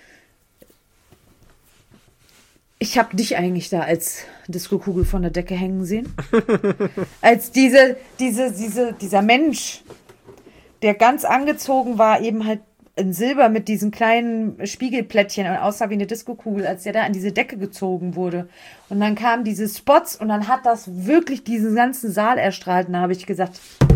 Ich habe dich eigentlich da als Disco-Kugel von der Decke hängen sehen. Als diese, diese, diese, dieser Mensch, der ganz angezogen war, eben halt in Silber mit diesen kleinen Spiegelplättchen und aussah wie eine Disco-Kugel, als der da an diese Decke gezogen wurde. Und dann kamen diese Spots und dann hat das wirklich diesen ganzen Saal erstrahlt. Und da habe ich gesagt,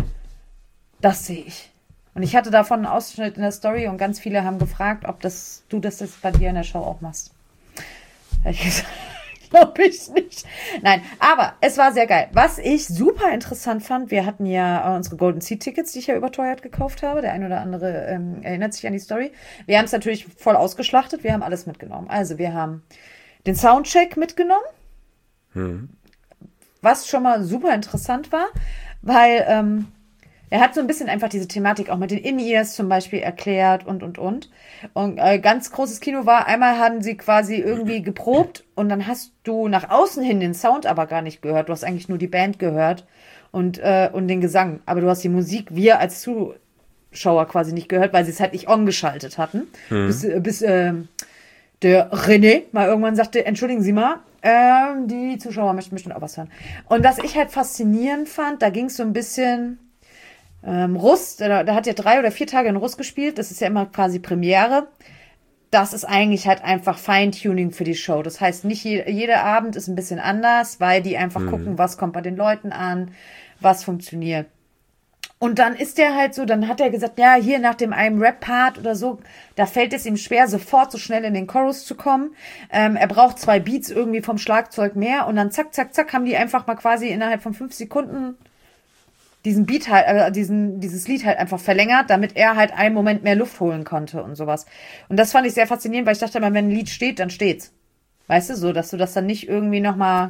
das sehe ich. Und ich hatte davon einen Ausschnitt in der Story und ganz viele haben gefragt, ob das du das jetzt bei dir in der Show auch machst. Da hab ich gesagt, glaube ich nicht. Nein, aber es war sehr geil. Was ich super interessant fand, wir hatten ja äh, unsere Golden Seat Tickets, die ich ja überteuert gekauft habe. Der ein oder andere ähm, erinnert sich an die Story. Wir haben es natürlich voll ausgeschlachtet. Wir haben alles mitgenommen. Also wir haben den Soundcheck mitgenommen, Hm. was schon mal super interessant war, weil ähm, er hat so ein bisschen einfach diese Thematik auch mit den In-Ears zum Beispiel erklärt und, und, und. Und äh, ganz großes Kino war, einmal hatten sie quasi irgendwie geprobt und dann hast du nach außen hin den Sound aber gar nicht gehört. Du hast eigentlich nur die Band gehört und, äh, und den Gesang. Aber du hast die Musik, wir als Zuschauer quasi nicht gehört, weil sie es halt nicht on-geschaltet hatten. Hm. Bis, äh, bis äh, der René mal irgendwann sagte, entschuldigen Sie mal, ähm, die Zuschauer möchten bestimmt auch was hören. Und was ich halt faszinierend fand, da ging es so ein bisschen... Ähm, Russ, da, da hat ja drei oder vier Tage in Russ gespielt. Das ist ja immer quasi Premiere. Das ist eigentlich halt einfach Feintuning für die Show. Das heißt, nicht je, jeder Abend ist ein bisschen anders, weil die einfach Mhm. gucken, was kommt bei den Leuten an, was funktioniert. Und dann ist der halt so, dann hat er gesagt, ja, hier nach dem einen Rap-Part oder so, da fällt es ihm schwer, sofort so schnell in den Chorus zu kommen. Ähm, er braucht zwei Beats irgendwie vom Schlagzeug mehr und dann zack, zack, zack, haben die einfach mal quasi innerhalb von fünf Sekunden diesen Beat halt, äh, diesen, dieses Lied halt einfach verlängert, damit er halt einen Moment mehr Luft holen konnte und sowas. Und das fand ich sehr faszinierend, weil ich dachte immer, wenn ein Lied steht, dann steht's. Weißt du, so, dass du das dann nicht irgendwie nochmal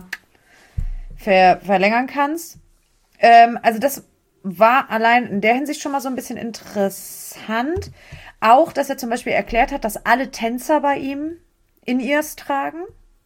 ver verlängern kannst. Ähm, also das war allein in der Hinsicht schon mal so ein bisschen interessant. Auch, dass er zum Beispiel erklärt hat, dass alle Tänzer bei ihm In-Ears tragen.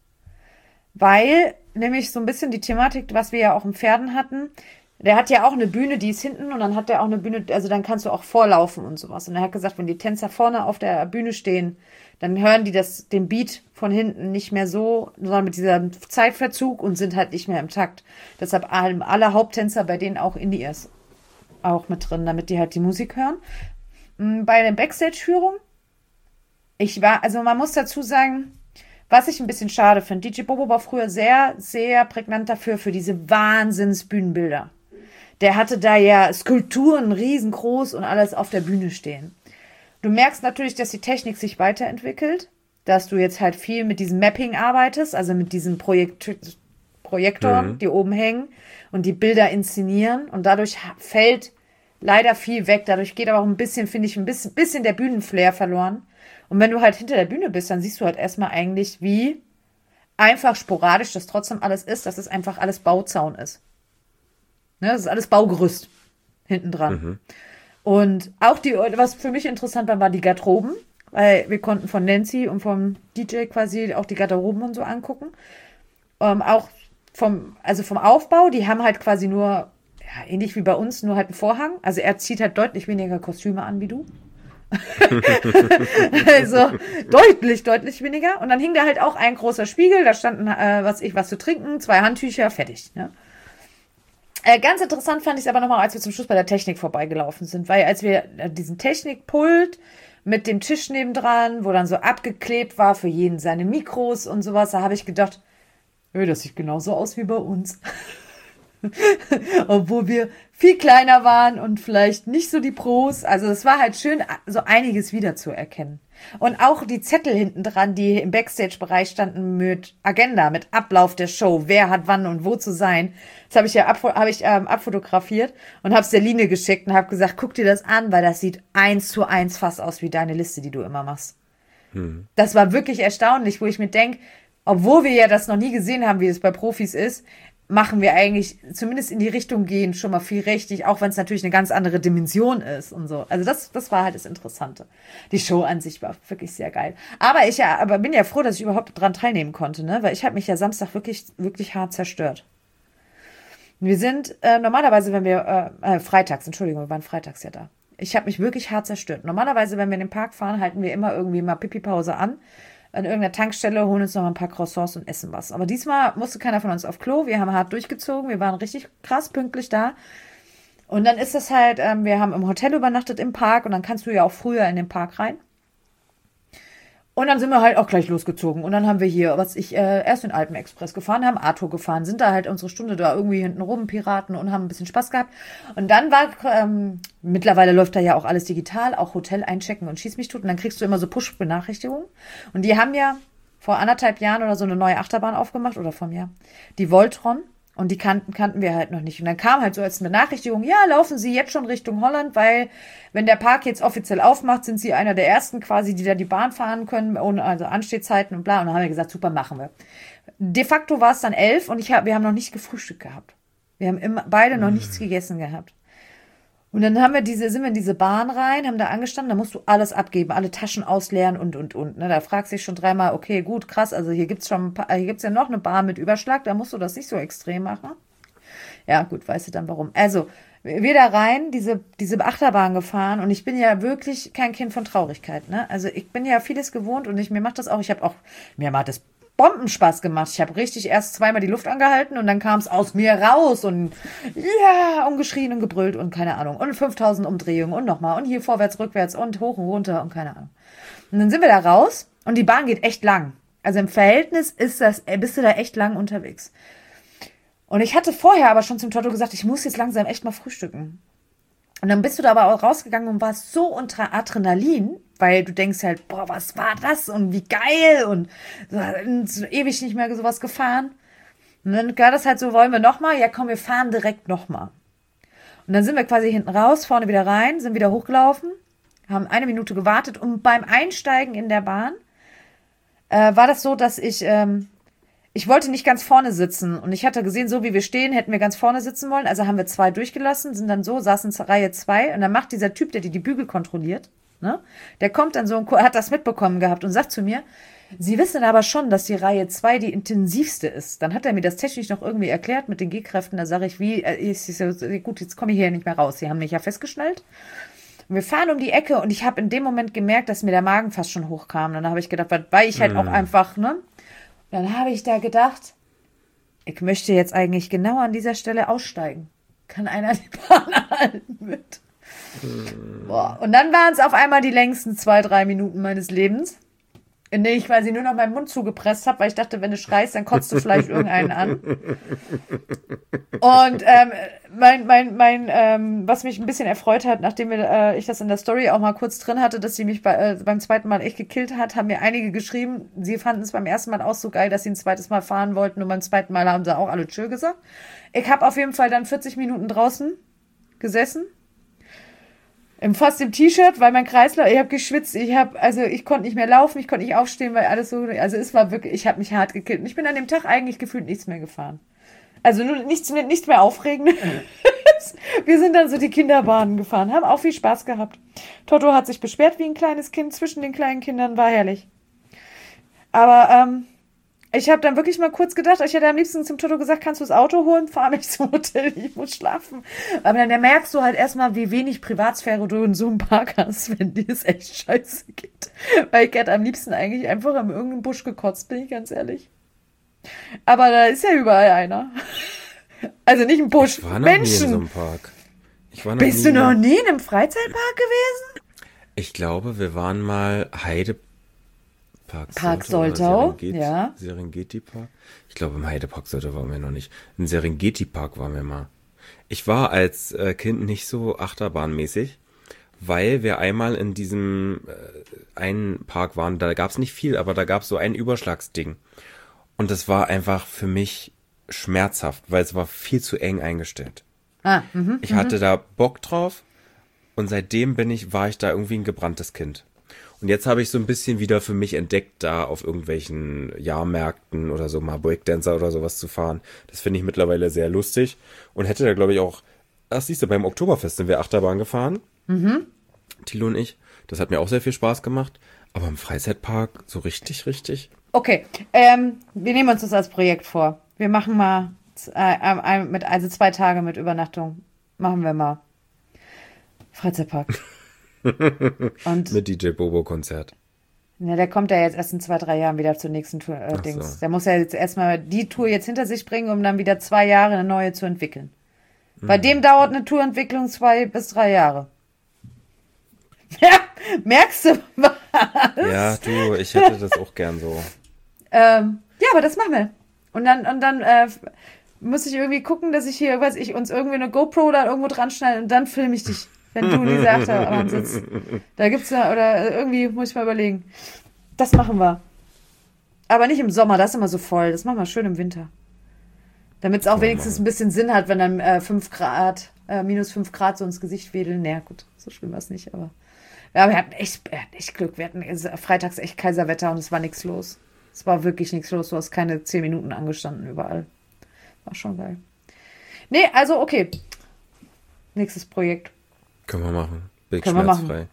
Weil nämlich so ein bisschen die Thematik, was wir ja auch im Pferden hatten, der hat ja auch eine Bühne, die ist hinten und dann hat der auch eine Bühne, also dann kannst du auch vorlaufen und sowas. Und er hat gesagt, wenn die Tänzer vorne auf der Bühne stehen, dann hören die das, den Beat von hinten nicht mehr so, sondern mit diesem Zeitverzug und sind halt nicht mehr im Takt. Deshalb haben alle Haupttänzer bei denen auch In-Ears auch mit drin, damit die halt die Musik hören. Bei der Backstage-Führung, ich war, also man muss dazu sagen, was ich ein bisschen schade finde, D J Bobo war früher sehr, sehr prägnant dafür, für diese Wahnsinns-Bühnenbilder. Der hatte da ja Skulpturen riesengroß und alles auf der Bühne stehen. Du merkst natürlich, dass die Technik sich weiterentwickelt, dass du jetzt halt viel mit diesem Mapping arbeitest, also mit diesen Projekt Projektoren, Mhm. die oben hängen und die Bilder inszenieren und dadurch fällt leider viel weg. Dadurch geht aber auch ein bisschen, finde ich, ein bisschen, bisschen der Bühnenflair verloren. Und wenn du halt hinter der Bühne bist, dann siehst du halt erstmal eigentlich, wie einfach sporadisch das trotzdem alles ist, dass es einfach alles Bauzaun ist. Ne, das ist alles Baugerüst hinten dran. Mhm. Und auch die, was für mich interessant war, war die Garderoben. weil wir konnten von Nancy und vom D J quasi auch die Garderoben und so angucken. Ähm, auch vom, also vom Aufbau, die haben halt quasi nur, ja, ähnlich wie bei uns, nur halt einen Vorhang. Also er zieht halt deutlich weniger Kostüme an wie du. Also deutlich, deutlich weniger. Und dann hing da halt auch ein großer Spiegel, da standen, äh, was ich, was zu trinken, zwei Handtücher, fertig. Ja. Äh, ganz interessant fand ich es aber nochmal, als wir zum Schluss bei der Technik vorbeigelaufen sind, weil als wir äh, diesen Technikpult mit dem Tisch nebendran, wo dann so abgeklebt war für jeden seine Mikros und sowas, da habe ich gedacht, öh, das sieht genauso aus wie bei uns. Obwohl wir viel kleiner waren und vielleicht nicht so die Pros. Also es war halt schön, so einiges wiederzuerkennen. Und auch die Zettel hinten dran, die im Backstage-Bereich standen mit Agenda, mit Ablauf der Show, wer hat wann und wo zu sein. Das habe ich ja ab, hab ich, ähm, abfotografiert und habe es der Line geschickt und habe gesagt, guck dir das an, weil das sieht eins zu eins fast aus wie deine Liste, die du immer machst. Hm. Das war wirklich erstaunlich, wo ich mir denke, obwohl wir ja das noch nie gesehen haben, wie es bei Profis ist, machen wir eigentlich zumindest in die Richtung gehen schon mal viel richtig, auch wenn es natürlich eine ganz andere Dimension ist und so. Also das, das war halt das Interessante. Die Show an sich war wirklich sehr geil. Aber ich ja, aber bin ja froh, dass ich überhaupt dran teilnehmen konnte, ne? Weil ich habe mich ja Samstag wirklich, wirklich hart zerstört. Wir sind äh, normalerweise, wenn wir, äh, äh, freitags, Entschuldigung, wir waren freitags ja da. Ich habe mich wirklich hart zerstört. Normalerweise, wenn wir in den Park fahren, halten wir immer irgendwie mal Pipi-Pause an. An irgendeiner Tankstelle, holen uns noch mal ein paar Croissants und essen was. Aber diesmal musste keiner von uns auf Klo. Wir haben hart durchgezogen. Wir waren richtig krass pünktlich da. Und dann ist das halt, ähm, wir haben im Hotel übernachtet im Park und dann kannst du ja auch früher in den Park rein. Und dann sind wir halt auch gleich losgezogen. Und dann haben wir hier, was ich, äh, erst den Alpenexpress gefahren, haben Arthur gefahren, sind da halt unsere Stunde da irgendwie hinten rum, Piraten, und haben ein bisschen Spaß gehabt. Und dann war, ähm, mittlerweile läuft da ja auch alles digital, auch Hotel einchecken und schieß mich tot. Und dann kriegst du immer so Push-Benachrichtigungen. Und die haben ja vor anderthalb Jahren oder so eine neue Achterbahn aufgemacht, oder vom Jahr, die Voltron. Und die kannten, kannten wir halt noch nicht. Und dann kam halt so als Benachrichtigung, ja, laufen Sie jetzt schon Richtung Holland, weil wenn der Park jetzt offiziell aufmacht, sind Sie einer der Ersten quasi, die da die Bahn fahren können, ohne also Anstehzeiten und bla. Und dann haben wir gesagt, super, machen wir. De facto war es dann elf und ich hab, wir haben noch nicht gefrühstückt gehabt. Wir haben immer, beide noch nichts gegessen gehabt. Und dann haben wir diese, sind wir in diese Bahn rein, haben da angestanden, da musst du alles abgeben, alle Taschen ausleeren und, und, und. Ne? Da fragst du dich schon dreimal, okay, gut, krass, also hier gibt's schon, ein paar, hier gibt's ja noch eine Bahn mit Überschlag, da musst du das nicht so extrem machen. Ja, gut, weißt du dann warum. Also, wir da rein, diese, diese Achterbahn gefahren und ich bin ja wirklich kein Kind von Traurigkeit, ne? Also, ich bin ja vieles gewohnt und ich, mir macht das auch, ich habe auch, mir macht das Bombenspaß gemacht. Ich habe richtig erst zweimal die Luft angehalten und dann kam es aus mir raus und ja, und geschrien und gebrüllt und keine Ahnung. Und fünftausend Umdrehungen und nochmal und hier vorwärts, rückwärts und hoch und runter und keine Ahnung. Und dann sind wir da raus und die Bahn geht echt lang. Also im Verhältnis ist das, bist du da echt lang unterwegs. Und ich hatte vorher aber schon zum Toto gesagt, ich muss jetzt langsam echt mal frühstücken. Und dann bist du da aber auch rausgegangen und warst so unter Adrenalin, weil du denkst halt, boah, was war das und wie geil und so, ewig nicht mehr sowas gefahren. Und dann war das halt so, wollen wir nochmal? Ja komm, wir fahren direkt nochmal. Und dann sind wir quasi hinten raus, vorne wieder rein, sind wieder hochgelaufen, haben eine Minute gewartet und beim Einsteigen in der Bahn äh, war das so, dass ich... Ähm, Ich wollte nicht ganz vorne sitzen und ich hatte gesehen, so wie wir stehen, hätten wir ganz vorne sitzen wollen. Also haben wir zwei durchgelassen, sind dann so, saßen in Reihe zwei und dann macht dieser Typ, der die, die Bügel kontrolliert, ne, der kommt dann so und hat das mitbekommen gehabt und sagt zu mir, Sie wissen aber schon, dass die Reihe zwei die intensivste ist. Dann hat er mir das technisch noch irgendwie erklärt mit den G-Kräften. Da sage ich, wie, ich so, gut, jetzt komme ich hier nicht mehr raus. Sie haben mich ja festgeschnallt. Und wir fahren um die Ecke und ich habe in dem Moment gemerkt, dass mir der Magen fast schon hochkam. Dann habe ich gedacht, weil ich halt mm. auch einfach, ne, dann habe ich da gedacht, ich möchte jetzt eigentlich genau an dieser Stelle aussteigen. Kann einer die Bahn halten mit? Boah. Und dann waren es auf einmal die längsten zwei, drei Minuten meines Lebens, in denen ich quasi nur noch meinen Mund zugepresst habe, weil ich dachte, wenn du schreist, dann kotzt du vielleicht irgendeinen an. Und ähm, mein, mein, mein, ähm, was mich ein bisschen erfreut hat, nachdem wir, äh, ich das in der Story auch mal kurz drin hatte, dass sie mich bei, äh, beim zweiten Mal echt gekillt hat, haben mir einige geschrieben, sie fanden es beim ersten Mal auch so geil, dass sie ein zweites Mal fahren wollten und beim zweiten Mal haben sie auch alle tschö gesagt. Ich habe auf jeden Fall dann vierzig Minuten draußen gesessen, im fast im T-Shirt, weil mein Kreislauf, ich habe geschwitzt, ich habe, also ich konnte nicht mehr laufen, ich konnte nicht aufstehen, weil alles so, also es war wirklich, ich habe mich hart gekillt. Und ich bin an dem Tag eigentlich gefühlt nichts mehr gefahren. Also nur nichts mehr, nichts mehr Aufregendes. Wir sind dann so die Kinderbahnen gefahren, haben auch viel Spaß gehabt. Toto hat sich beschwert wie ein kleines Kind zwischen den kleinen Kindern, war herrlich. Aber ähm, ich habe dann wirklich mal kurz gedacht, ich hätte am liebsten zum Toto gesagt, kannst du das Auto holen, fahr mich zum Hotel, ich muss schlafen. Aber dann merkst du halt erstmal, wie wenig Privatsphäre du in so einem Park hast, wenn dir es echt scheiße geht. Weil ich hätte am liebsten eigentlich einfach in irgendeinem Busch gekotzt, bin ich ganz ehrlich. Aber da ist ja überall einer. Also nicht ein Busch, Ich war noch Menschen. nie in so einem Park. Ich war noch Bist nie du noch in- nie in einem Freizeitpark gewesen? Ich glaube, wir waren mal Heidepark Park Soltau Soltau, oder Serengeti, ja. Serengeti Park. Ich glaube, im Heidepark Soltau waren wir noch nicht. Im Serengeti Park waren wir mal. Ich war als äh, Kind nicht so achterbahnmäßig, weil wir einmal in diesem äh, einen Park waren. Da gab es nicht viel, aber da gab es so ein Überschlagsding. Und das war einfach für mich schmerzhaft, weil es war viel zu eng eingestellt. Ah, mhm. Ich hatte da Bock drauf und seitdem bin ich, war ich da irgendwie ein gebranntes Kind. Und jetzt habe ich so ein bisschen wieder für mich entdeckt, da auf irgendwelchen Jahrmärkten oder so mal Breakdancer oder sowas zu fahren. Das finde ich mittlerweile sehr lustig und hätte da, glaube ich, auch, ach siehst du, beim Oktoberfest sind wir Achterbahn gefahren. Mhm. Thilo und ich. Das hat mir auch sehr viel Spaß gemacht. Aber im Freizeitpark so richtig, richtig. Okay, ähm, wir nehmen uns das als Projekt vor. Wir machen mal äh, mit, also zwei Tage mit Übernachtung. Machen wir mal. Freizeitpark. Und Mit D J Bobo-Konzert. ja, der kommt ja jetzt erst in zwei, drei Jahren wieder zur nächsten Tour. Äh, Ach Dings. so. Der muss ja jetzt erstmal die Tour jetzt hinter sich bringen, um dann wieder zwei Jahre eine neue zu entwickeln. Bei dem dauert eine Tourentwicklung zwei bis drei Jahre. Ja, merkst du was? Ja, du, ich hätte das auch gern so. Ähm, ja, aber das machen wir. Und dann, und dann äh, muss ich irgendwie gucken, dass ich hier, weiß ich, uns irgendwie eine GoPro da irgendwo dran schneide und dann filme ich dich, wenn du in dieser Achterbahn sitzt. Da gibt's ja, oder irgendwie muss ich mal überlegen. Das machen wir. Aber nicht im Sommer, das ist immer so voll. Das machen wir schön im Winter. Damit es auch Kann man wenigstens machen. ein bisschen Sinn hat, wenn dann äh, fünf Grad, äh, minus fünf Grad so ins Gesicht wedeln. Naja, gut, so schlimm war es nicht, aber. Ja, aber wir hatten echt, wir hatten echt Glück. Wir hatten also, freitags echt Kaiserwetter und es war nichts los. Es war wirklich nichts los. Du hast keine zehn Minuten angestanden überall. War schon geil. Nee, also okay. Nächstes Projekt. Können wir machen. Bin ich Können wir machen. schmerzfrei.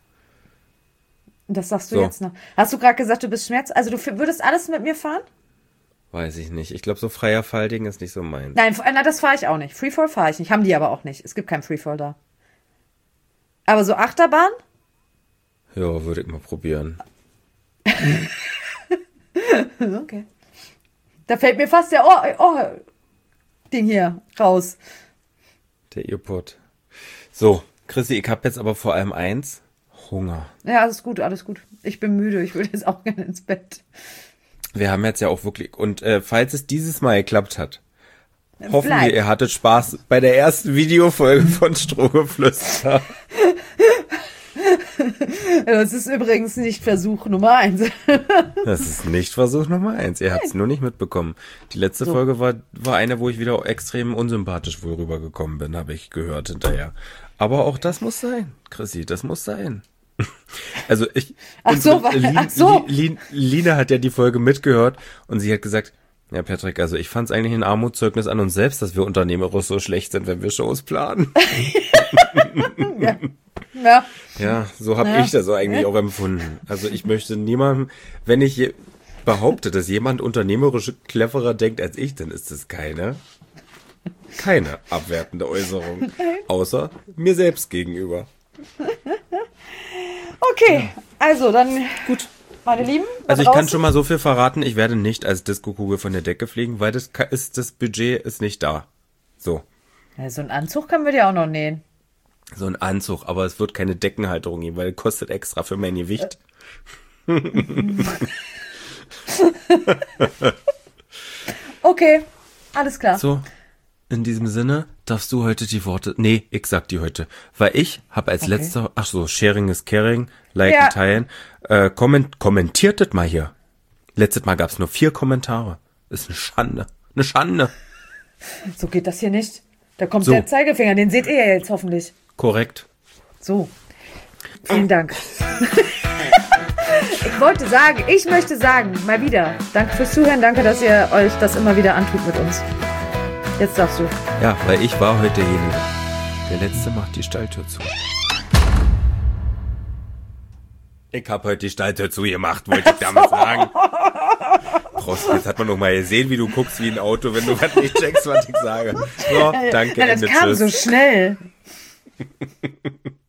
Das sagst du So. jetzt noch. Hast du gerade gesagt, du bist Schmerz? Also du f- würdest alles mit mir fahren? Weiß ich nicht. Ich glaube, so freier Fallding ist nicht so meins. Nein, f- na, das fahre ich auch nicht. Freefall fahre ich nicht. Haben die aber auch nicht. Es gibt kein Freefall da. Aber so Achterbahn? Ja, würde ich mal probieren. Okay. Da fällt mir fast der Ohr, Ohr Ding hier raus. Der Earpod. So, Chrissy, ich habe jetzt aber vor allem eins. Hunger. Ja, alles gut, alles gut. Ich bin müde. Ich würde jetzt auch gerne ins Bett. Wir haben jetzt ja auch wirklich... Und äh, falls es dieses Mal geklappt hat, hoffen Vielleicht. wir, ihr hattet Spaß bei der ersten Videofolge von Strohgeflüster. Das ist übrigens nicht Versuch Nummer eins. Das ist nicht Versuch Nummer eins. Ihr habt es nur nicht mitbekommen. Die letzte So. Folge war, war eine, wo ich wieder extrem unsympathisch wohl rübergekommen bin, habe ich gehört hinterher. Aber auch das muss sein, Chrissy, das muss sein. Also ich... Ach so, unsere- weil- Lin- ach so. Lin- Lina hat ja die Folge mitgehört und sie hat gesagt, ja Patrick, also ich fand es eigentlich ein Armutszeugnis an uns selbst, dass wir unternehmerisch so schlecht sind, wenn wir Shows planen. Ja. Ja. Ja, so habe Ja. ich das eigentlich auch empfunden. Also ich möchte niemandem, wenn ich je- behaupte, dass jemand unternehmerisch cleverer denkt als ich, dann ist das keine, keine abwertende Äußerung. Außer mir selbst gegenüber. Okay, also dann, gut, meine Lieben. da Also ich kann draußen- schon mal so viel verraten, ich werde nicht als Diskokugel von der Decke fliegen, weil das ka- ist, das Budget ist nicht da. So. Ja, so einen Anzug können wir dir auch noch nähen. So ein Anzug, aber es wird keine Deckenhalterung geben, weil kostet extra für mein Gewicht. Okay, alles klar. So, in diesem Sinne darfst du heute die Worte, nee, ich sag die heute, weil ich habe als Okay. letzter, ach so, Sharing is Caring, liken, Ja. teilen, äh, komment, kommentiert das mal hier. Letztes Mal gab's nur vier Kommentare. Ist eine Schande, eine Schande. So geht das hier nicht. Da kommt So. der Zeigefinger, den seht ihr ja jetzt hoffentlich. Korrekt. So. Vielen Dank. Ich wollte sagen, ich möchte sagen, mal wieder, danke fürs Zuhören, danke, dass ihr euch das immer wieder antut mit uns. Jetzt darfst du. Ja, weil ich war heute derjenige. Der Letzte macht die Stalltür zu. Ich hab heute die Stalltür zugemacht, wollte ich damit sagen. Prost, jetzt hat man noch mal gesehen, wie du guckst wie ein Auto, wenn du was nicht checkst, was ich sage. So, danke, ja, das Ende, kam tschüss. so schnell.